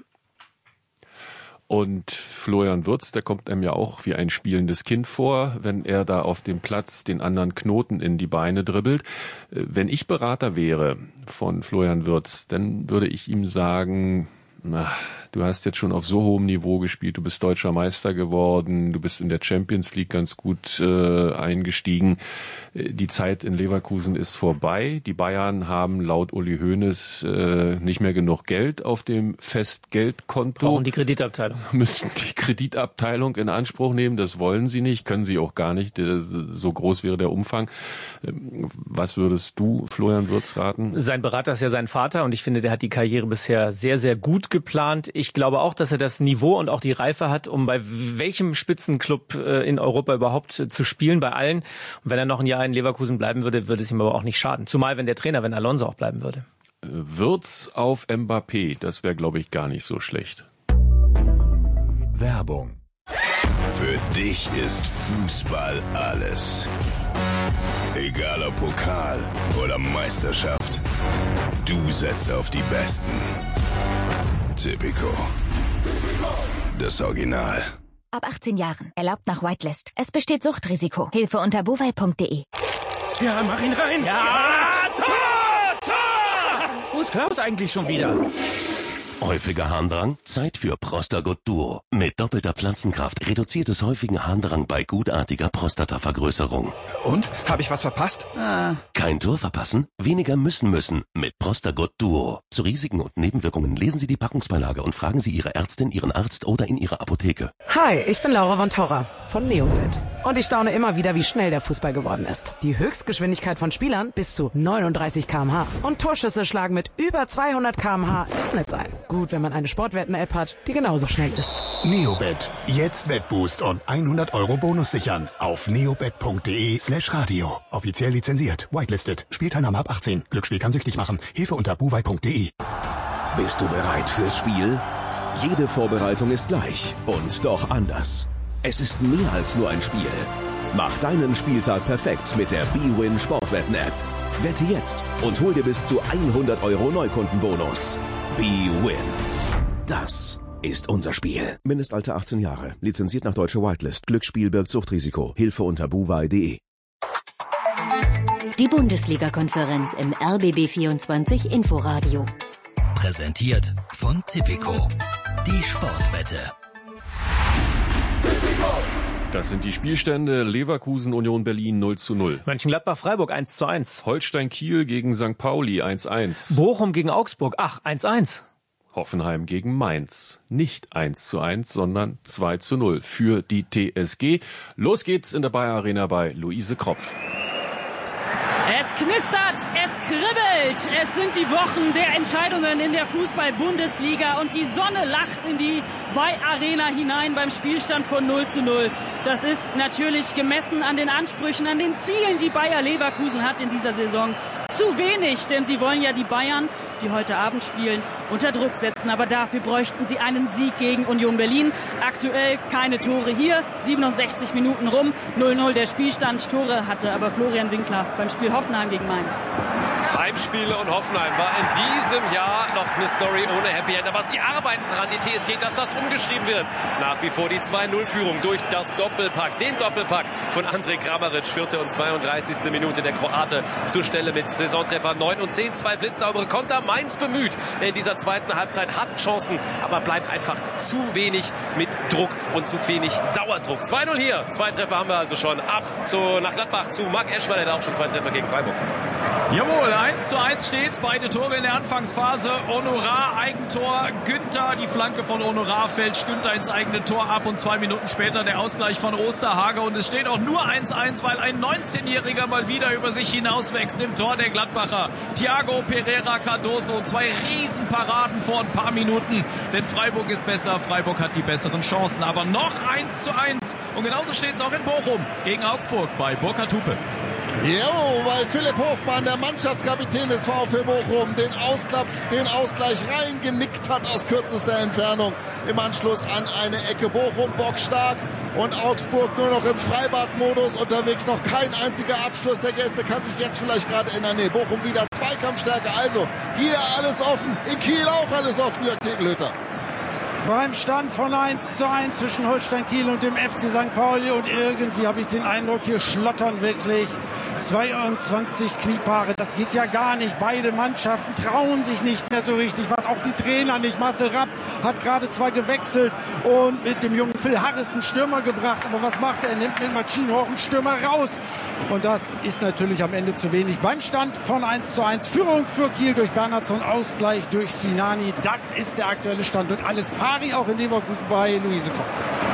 Und Florian Wirtz, der kommt einem ja auch wie ein spielendes Kind vor, wenn er da auf dem Platz den anderen Knoten in die Beine dribbelt. Wenn ich Berater wäre von Florian Wirtz, dann würde ich ihm sagen, na, du hast jetzt schon auf so hohem Niveau gespielt, du bist deutscher Meister geworden, du bist in der Champions League ganz gut äh, eingestiegen. Die Zeit in Leverkusen ist vorbei. Die Bayern haben laut Uli Hoeneß äh, nicht mehr genug Geld auf dem Festgeldkonto. Brauchen die Kreditabteilung. Müssen die Kreditabteilung in Anspruch nehmen. Das wollen sie nicht, können sie auch gar nicht. So groß wäre der Umfang. Was würdest du Florian Wirtz raten? Sein Berater ist ja sein Vater und ich finde, der hat die Karriere bisher sehr, sehr gut geplant. Ich glaube auch, dass er das Niveau und auch die Reife hat, um bei welchem Spitzenclub in Europa überhaupt zu spielen, bei allen. Und wenn er noch ein Jahr in Leverkusen bleiben würde, würde es ihm aber auch nicht schaden. Zumal, wenn der Trainer, wenn Alonso auch bleiben würde. Wirtz auf Mbappé, das wäre, glaube ich, gar nicht so schlecht. Werbung. Für dich ist Fußball alles. Egal ob Pokal oder Meisterschaft. Du setzt auf die Besten. Tipico. Das Original. Ab achtzehn Jahren. Erlaubt nach Whitelist. Es besteht Suchtrisiko. Hilfe unter bovai punkt de. Ja, mach ihn rein. Ja, ja Tor! Tor! Wo ist Klaus eigentlich schon wieder? Häufiger Harndrang? Zeit für Prostagut Duo. Mit doppelter Pflanzenkraft reduziert es häufigen Harndrang bei gutartiger Prostatavergrößerung. Und? Habe ich was verpasst? Ah. Kein Tor verpassen? Weniger müssen müssen. Mit Prostagut Duo. Zu Risiken und Nebenwirkungen lesen Sie die Packungsbeilage und fragen Sie Ihre Ärztin, Ihren Arzt oder in Ihrer Apotheke. Hi, ich bin Laura von Torra von Neomed. Und ich staune immer wieder, wie schnell der Fußball geworden ist. Die Höchstgeschwindigkeit von Spielern bis zu neununddreißig Kilometer pro Stunde. Und Torschüsse schlagen mit über zweihundert Kilometer pro Stunde ins Netz ein. Gut, wenn man eine Sportwetten-App hat, die genauso schnell ist. Neobet. Jetzt Wettboost und hundert Euro Bonus sichern. Auf neobet.de slash radio. Offiziell lizenziert. Whitelisted. Spielteilnahme ab achtzehn. Glücksspiel kann süchtig machen. Hilfe unter buwei punkt de. Bist du bereit fürs Spiel? Jede Vorbereitung ist gleich und doch anders. Es ist mehr als nur ein Spiel. Mach deinen Spieltag perfekt mit der B-Win Sportwetten-App. Wette jetzt und hol dir bis zu hundert Euro Neukundenbonus. B-Win. Das ist unser Spiel. Mindestalter achtzehn Jahre. Lizenziert nach Deutsche Whitelist. Glücksspiel birgt Suchtrisiko. Hilfe unter buwei punkt de. Die Bundesliga-Konferenz im R B B vierundzwanzig Inforadio. Präsentiert von Tipico. Die Sportwette. Das sind die Spielstände. Leverkusen, Union Berlin null zu null. Mönchengladbach, Freiburg eins zu eins. Holstein Kiel gegen Sankt Pauli eins zu eins. Bochum gegen Augsburg, ach, eins zu eins. Hoffenheim gegen Mainz. Nicht eins zu eins, sondern zwei zu null für die T S G. Los geht's in der Bayer Arena bei Luise Kropf. Es knistert, es kribbelt. Es sind die Wochen der Entscheidungen in der Fußball-Bundesliga und die Sonne lacht in die Bayer Arena hinein beim Spielstand von null zu null. Das ist natürlich gemessen an den Ansprüchen, an den Zielen, die Bayer Leverkusen hat in dieser Saison. Zu wenig, denn sie wollen ja die Bayern, die heute Abend spielen, unter Druck setzen. Aber dafür bräuchten sie einen Sieg gegen Union Berlin. Aktuell keine Tore hier, siebenundsechzig Minuten rum, null null der Spielstand. Tore hatte aber Florian Winkler beim Spiel Hoffenheim gegen Mainz. Heimspiele und Hoffenheim war in diesem Jahr noch eine Story ohne Happy End. Aber sie arbeiten dran, die T S G, dass das umgeschrieben wird. Nach wie vor die zwei null Führung durch das Doppelpack. Den Doppelpack von Andrej Kramaric, vierte und zweiunddreißigste Minute. Der Kroate zur Stelle mit Saisontreffer neun und zehn. Zwei blitzsaubere Konter. Mainz bemüht in dieser zweiten Halbzeit, hat Chancen, aber bleibt einfach zu wenig mit Druck und zu wenig Dauerdruck. zwei null hier. Zwei Treffer haben wir also schon. Ab zu, nach Gladbach zu Marc Eschweiler, der hat auch schon zwei Treffer gegen Freiburg. Jawohl, eins zu eins steht. Beide Tore in der Anfangsphase. Honorar, Eigentor. Günther, die Flanke von Honorar fällt Günther ins eigene Tor ab. Und zwei Minuten später der Ausgleich von Osterhage. Und es steht auch nur eins zu eins, weil ein neunzehnjähriger mal wieder über sich hinauswächst im Tor der Gladbacher. Thiago Pereira Cardoso. Zwei Riesenparaden vor ein paar Minuten. Denn Freiburg ist besser. Freiburg hat die besseren Chancen. Aber noch eins zu eins. Und genauso steht es auch in Bochum gegen Augsburg bei Burkhard Hupe. Jo, weil Philipp Hofmann, der Mannschaftskapitän des VfL Bochum, den, Auslauf, den Ausgleich reingenickt hat aus kürzester Entfernung im Anschluss an eine Ecke. Bochum bockstark und Augsburg nur noch im Freibad-Modus unterwegs. Noch kein einziger Abschluss der Gäste, kann sich jetzt vielleicht gerade ändern. Nee, Bochum wieder Zweikampfstärke. Also hier alles offen, in Kiel auch alles offen, Jörg Tegelhütter. Beim Stand von eins zu eins zwischen Holstein Kiel und dem F C Sankt Pauli und irgendwie habe ich den Eindruck, hier schlottern wirklich zweiundzwanzig Kniepaare. Das geht ja gar nicht. Beide Mannschaften trauen sich nicht mehr so richtig, was auch die Trainer nicht. Marcel Rapp hat gerade zwar gewechselt und mit dem jungen Phil Harris einen Stürmer gebracht, aber was macht er? Er nimmt mit Maschinenhoch einen Stürmer raus. Und das ist natürlich am Ende zu wenig. Beim Stand von eins zu eins, Führung für Kiel durch Bernhardsson, Ausgleich durch Sinani. Das ist der aktuelle Stand und alles pari auch in Leverkusen bei Luise Kopf.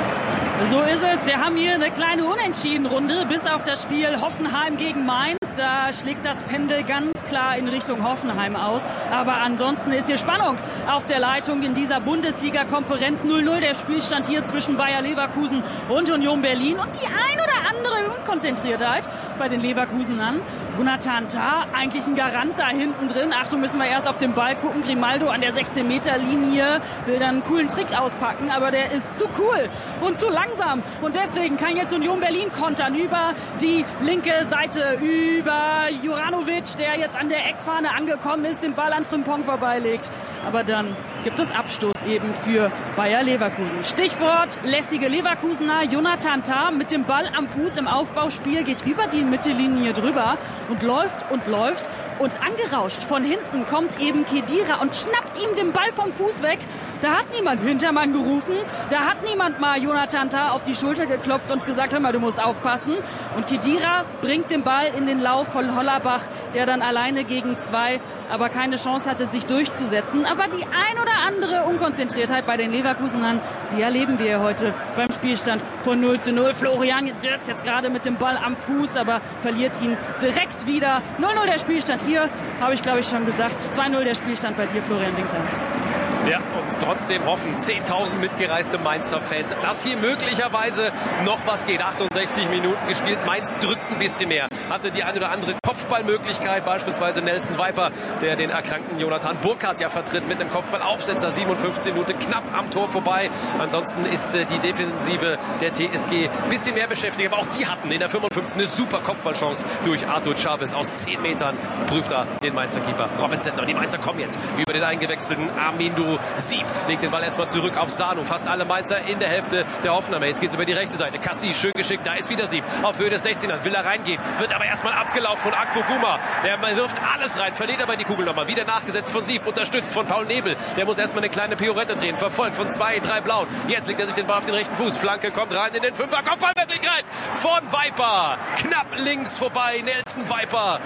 So ist es. Wir haben hier eine kleine Unentschieden-Runde bis auf das Spiel Hoffenheim gegen Mainz. Da schlägt das Pendel ganz klar in Richtung Hoffenheim aus. Aber ansonsten ist hier Spannung auf der Leitung in dieser Bundesliga-Konferenz. null null der Spielstand hier zwischen Bayer Leverkusen und Union Berlin. Und die ein oder andere Unkonzentriertheit bei den Leverkusenern. Jonathan Tah, eigentlich ein Garant da hinten drin. Achtung, müssen wir erst auf den Ball gucken. Grimaldo an der sechzehn Meter Linie will dann einen coolen Trick auspacken. Aber der ist zu cool und zu langsam. Und deswegen kann jetzt Union Berlin kontern über die linke Seite, über Juranovic, der jetzt an der Eckfahne angekommen ist, den Ball an Frimpong vorbeilegt. Aber dann gibt es Abstoß eben für Bayer Leverkusen. Stichwort lässige Leverkusener. Jonathan Tah mit dem Ball am Fuß im Aufbauspiel geht über die Mittellinie drüber und läuft und läuft. Und angerauscht von hinten kommt eben Khedira und schnappt ihm den Ball vom Fuß weg. Da hat niemand Hintermann gerufen. Da hat niemand mal Jonathan Tah auf die Schulter geklopft und gesagt, hör mal, du musst aufpassen. Und Khedira bringt den Ball in den Lauf von Hollerbach, der dann alleine gegen zwei, aber keine Chance hatte, sich durchzusetzen. Aber die ein oder andere Unkonzentriertheit bei den Leverkusenern, die erleben wir heute beim Spielstand von null zu null. Florian jetzt, jetzt gerade mit dem Ball am Fuß, aber verliert ihn direkt wieder. null null der Spielstand. Hier habe ich, glaube ich, schon gesagt. zwei null der Spielstand bei dir, Florian Winkler. Ja, und trotzdem hoffen zehntausend mitgereiste Mainzer-Fans, dass hier möglicherweise noch was geht. achtundsechzig Minuten gespielt, Mainz drückt ein bisschen mehr. Hatte die eine oder andere Kopfballmöglichkeit, beispielsweise Nelson Viper, der den erkrankten Jonathan Burkhardt ja vertritt mit einem Kopfballaufsetzer. siebenundfünfzig Minuten knapp am Tor vorbei. Ansonsten ist äh, die Defensive der T S G ein bisschen mehr beschäftigt. Aber auch die hatten in der fünfundfünfzigsten eine super Kopfballchance durch Artur Chavez. Aus zehn Metern prüft er den Mainzer Keeper Robin Zentner. Und die Mainzer kommen jetzt über den eingewechselten Armindo Sieb. Legt den Ball erstmal zurück auf Sanu. Fast alle Mainzer in der Hälfte der Hoffenheimer. Jetzt geht's über die rechte Seite. Cassis, schön geschickt. Da ist wieder Sieb. Auf Höhe des sechzehners. Will er reingehen. Wird aber erstmal abgelaufen von Akpo Guma. Der wirft alles rein. Verliert aber die Kugel nochmal. Wieder nachgesetzt von Sieb. Unterstützt von Paul Nebel. Der muss erstmal eine kleine Pirouette drehen. Verfolgt von zwei, drei Blauen. Jetzt legt er sich den Ball auf den rechten Fuß. Flanke kommt rein in den Fünfer. Kopfballmöglichkeit von Viper. Knapp links vorbei. Nelson Viper,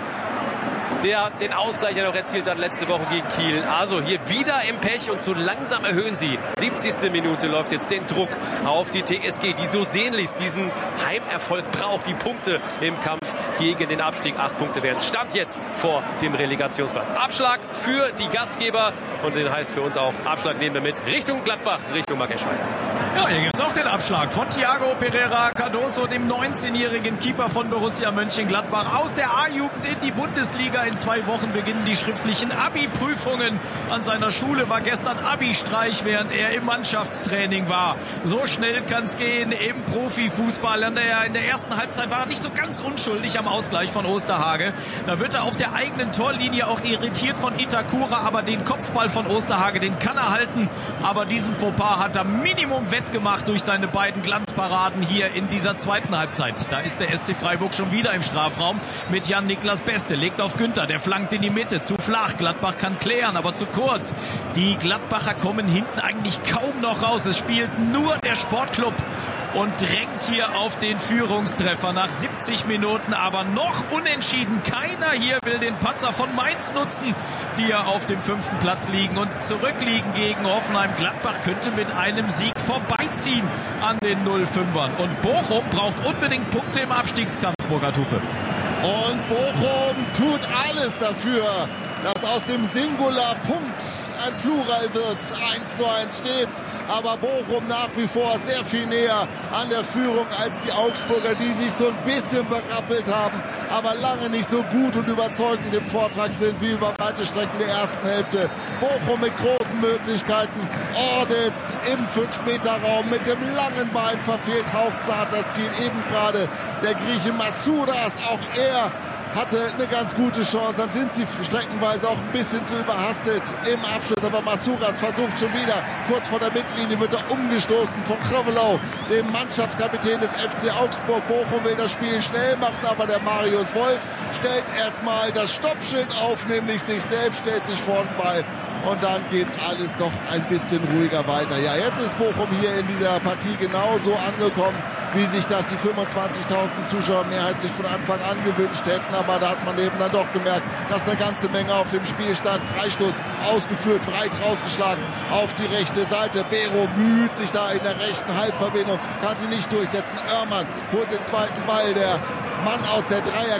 der den Ausgleich ja noch erzielt hat letzte Woche gegen Kiel. Also hier wieder im Pech und so langsam erhöhen sie. siebzigste Minute läuft jetzt den Druck auf die T S G, die so sehnlichst diesen Heimerfolg braucht. Die Punkte im Kampf gegen den Abstieg. Acht Punkte wären es. Stand jetzt vor dem Relegationsplatz. Abschlag für die Gastgeber und den heißt für uns auch Abschlag nehmen wir mit Richtung Gladbach, Richtung Marc Eschweiler. Ja, hier gibt es auch den Abschlag von Thiago Pereira Cardoso, dem neunzehnjährigen Keeper von Borussia Mönchengladbach. Aus der A-Jugend in die Bundesliga. In zwei Wochen beginnen die schriftlichen Abi-Prüfungen. An seiner Schule war gestern Abi-Streich, während er im Mannschaftstraining war. So schnell kann es gehen im Profifußball. In der, in der ersten Halbzeit war er nicht so ganz unschuldig am Ausgleich von Osterhage. Da wird er auf der eigenen Torlinie auch irritiert von Itakura, aber den Kopfball von Osterhage, den kann er halten. Aber diesen Fauxpas hat er Minimum wettgemacht durch seine beiden Glanzparaden hier in dieser zweiten Halbzeit. Da ist der S C Freiburg schon wieder im Strafraum mit Jan-Niklas Beste. Legt auf Günther, der flankt in die Mitte. Zu flach, Gladbach kann klären, aber zu kurz. Die Gladbacher kommen hinten eigentlich kaum noch raus. Es spielt nur der Sportclub und drängt hier auf den Führungstreffer nach siebzig Minuten, aber noch unentschieden. Keiner hier will den Patzer von Mainz nutzen, die ja auf dem fünften Platz liegen und zurückliegen gegen Hoffenheim. Gladbach könnte mit einem Sieg vorbeiziehen an den null fünfern. Und Bochum braucht unbedingt Punkte im Abstiegskampf, Burkhard Hupe. Und Bochum tut alles dafür, dass aus dem Singular Punkt ein Plural wird. eins zu eins steht's, aber Bochum nach wie vor sehr viel näher an der Führung als die Augsburger, die sich so ein bisschen berappelt haben, aber lange nicht so gut und überzeugend im Vortrag sind wie über weite Strecken der ersten Hälfte. Bochum mit großen Möglichkeiten. Ordetz im fünf Meter Raum mit dem langen Bein verfehlt hauchzart das Ziel. Eben gerade der Grieche Massouras, auch er hatte eine ganz gute Chance, dann sind sie streckenweise auch ein bisschen zu überhastet im Abschluss, aber Massouras versucht schon wieder, kurz vor der Mittellinie wird er umgestoßen von Krevelow, dem Mannschaftskapitän des F C Augsburg. Bochum will das Spiel schnell machen, aber der Marius Wolf stellt erstmal das Stoppschild auf, nämlich sich selbst, stellt sich vor den Ball und dann geht's alles noch ein bisschen ruhiger weiter. Ja, jetzt ist Bochum hier in dieser Partie genauso angekommen, wie sich das die fünfundzwanzigtausend Zuschauer mehrheitlich von Anfang an gewünscht hätten. Aber da hat man eben dann doch gemerkt, dass eine ganze Menge auf dem Spiel stand. Freistoß ausgeführt, weit rausgeschlagen auf die rechte Seite. Bero müht sich da in der rechten Halbverbindung, kann sie nicht durchsetzen. Oermann holt den zweiten Ball. Der Mann aus der Dreier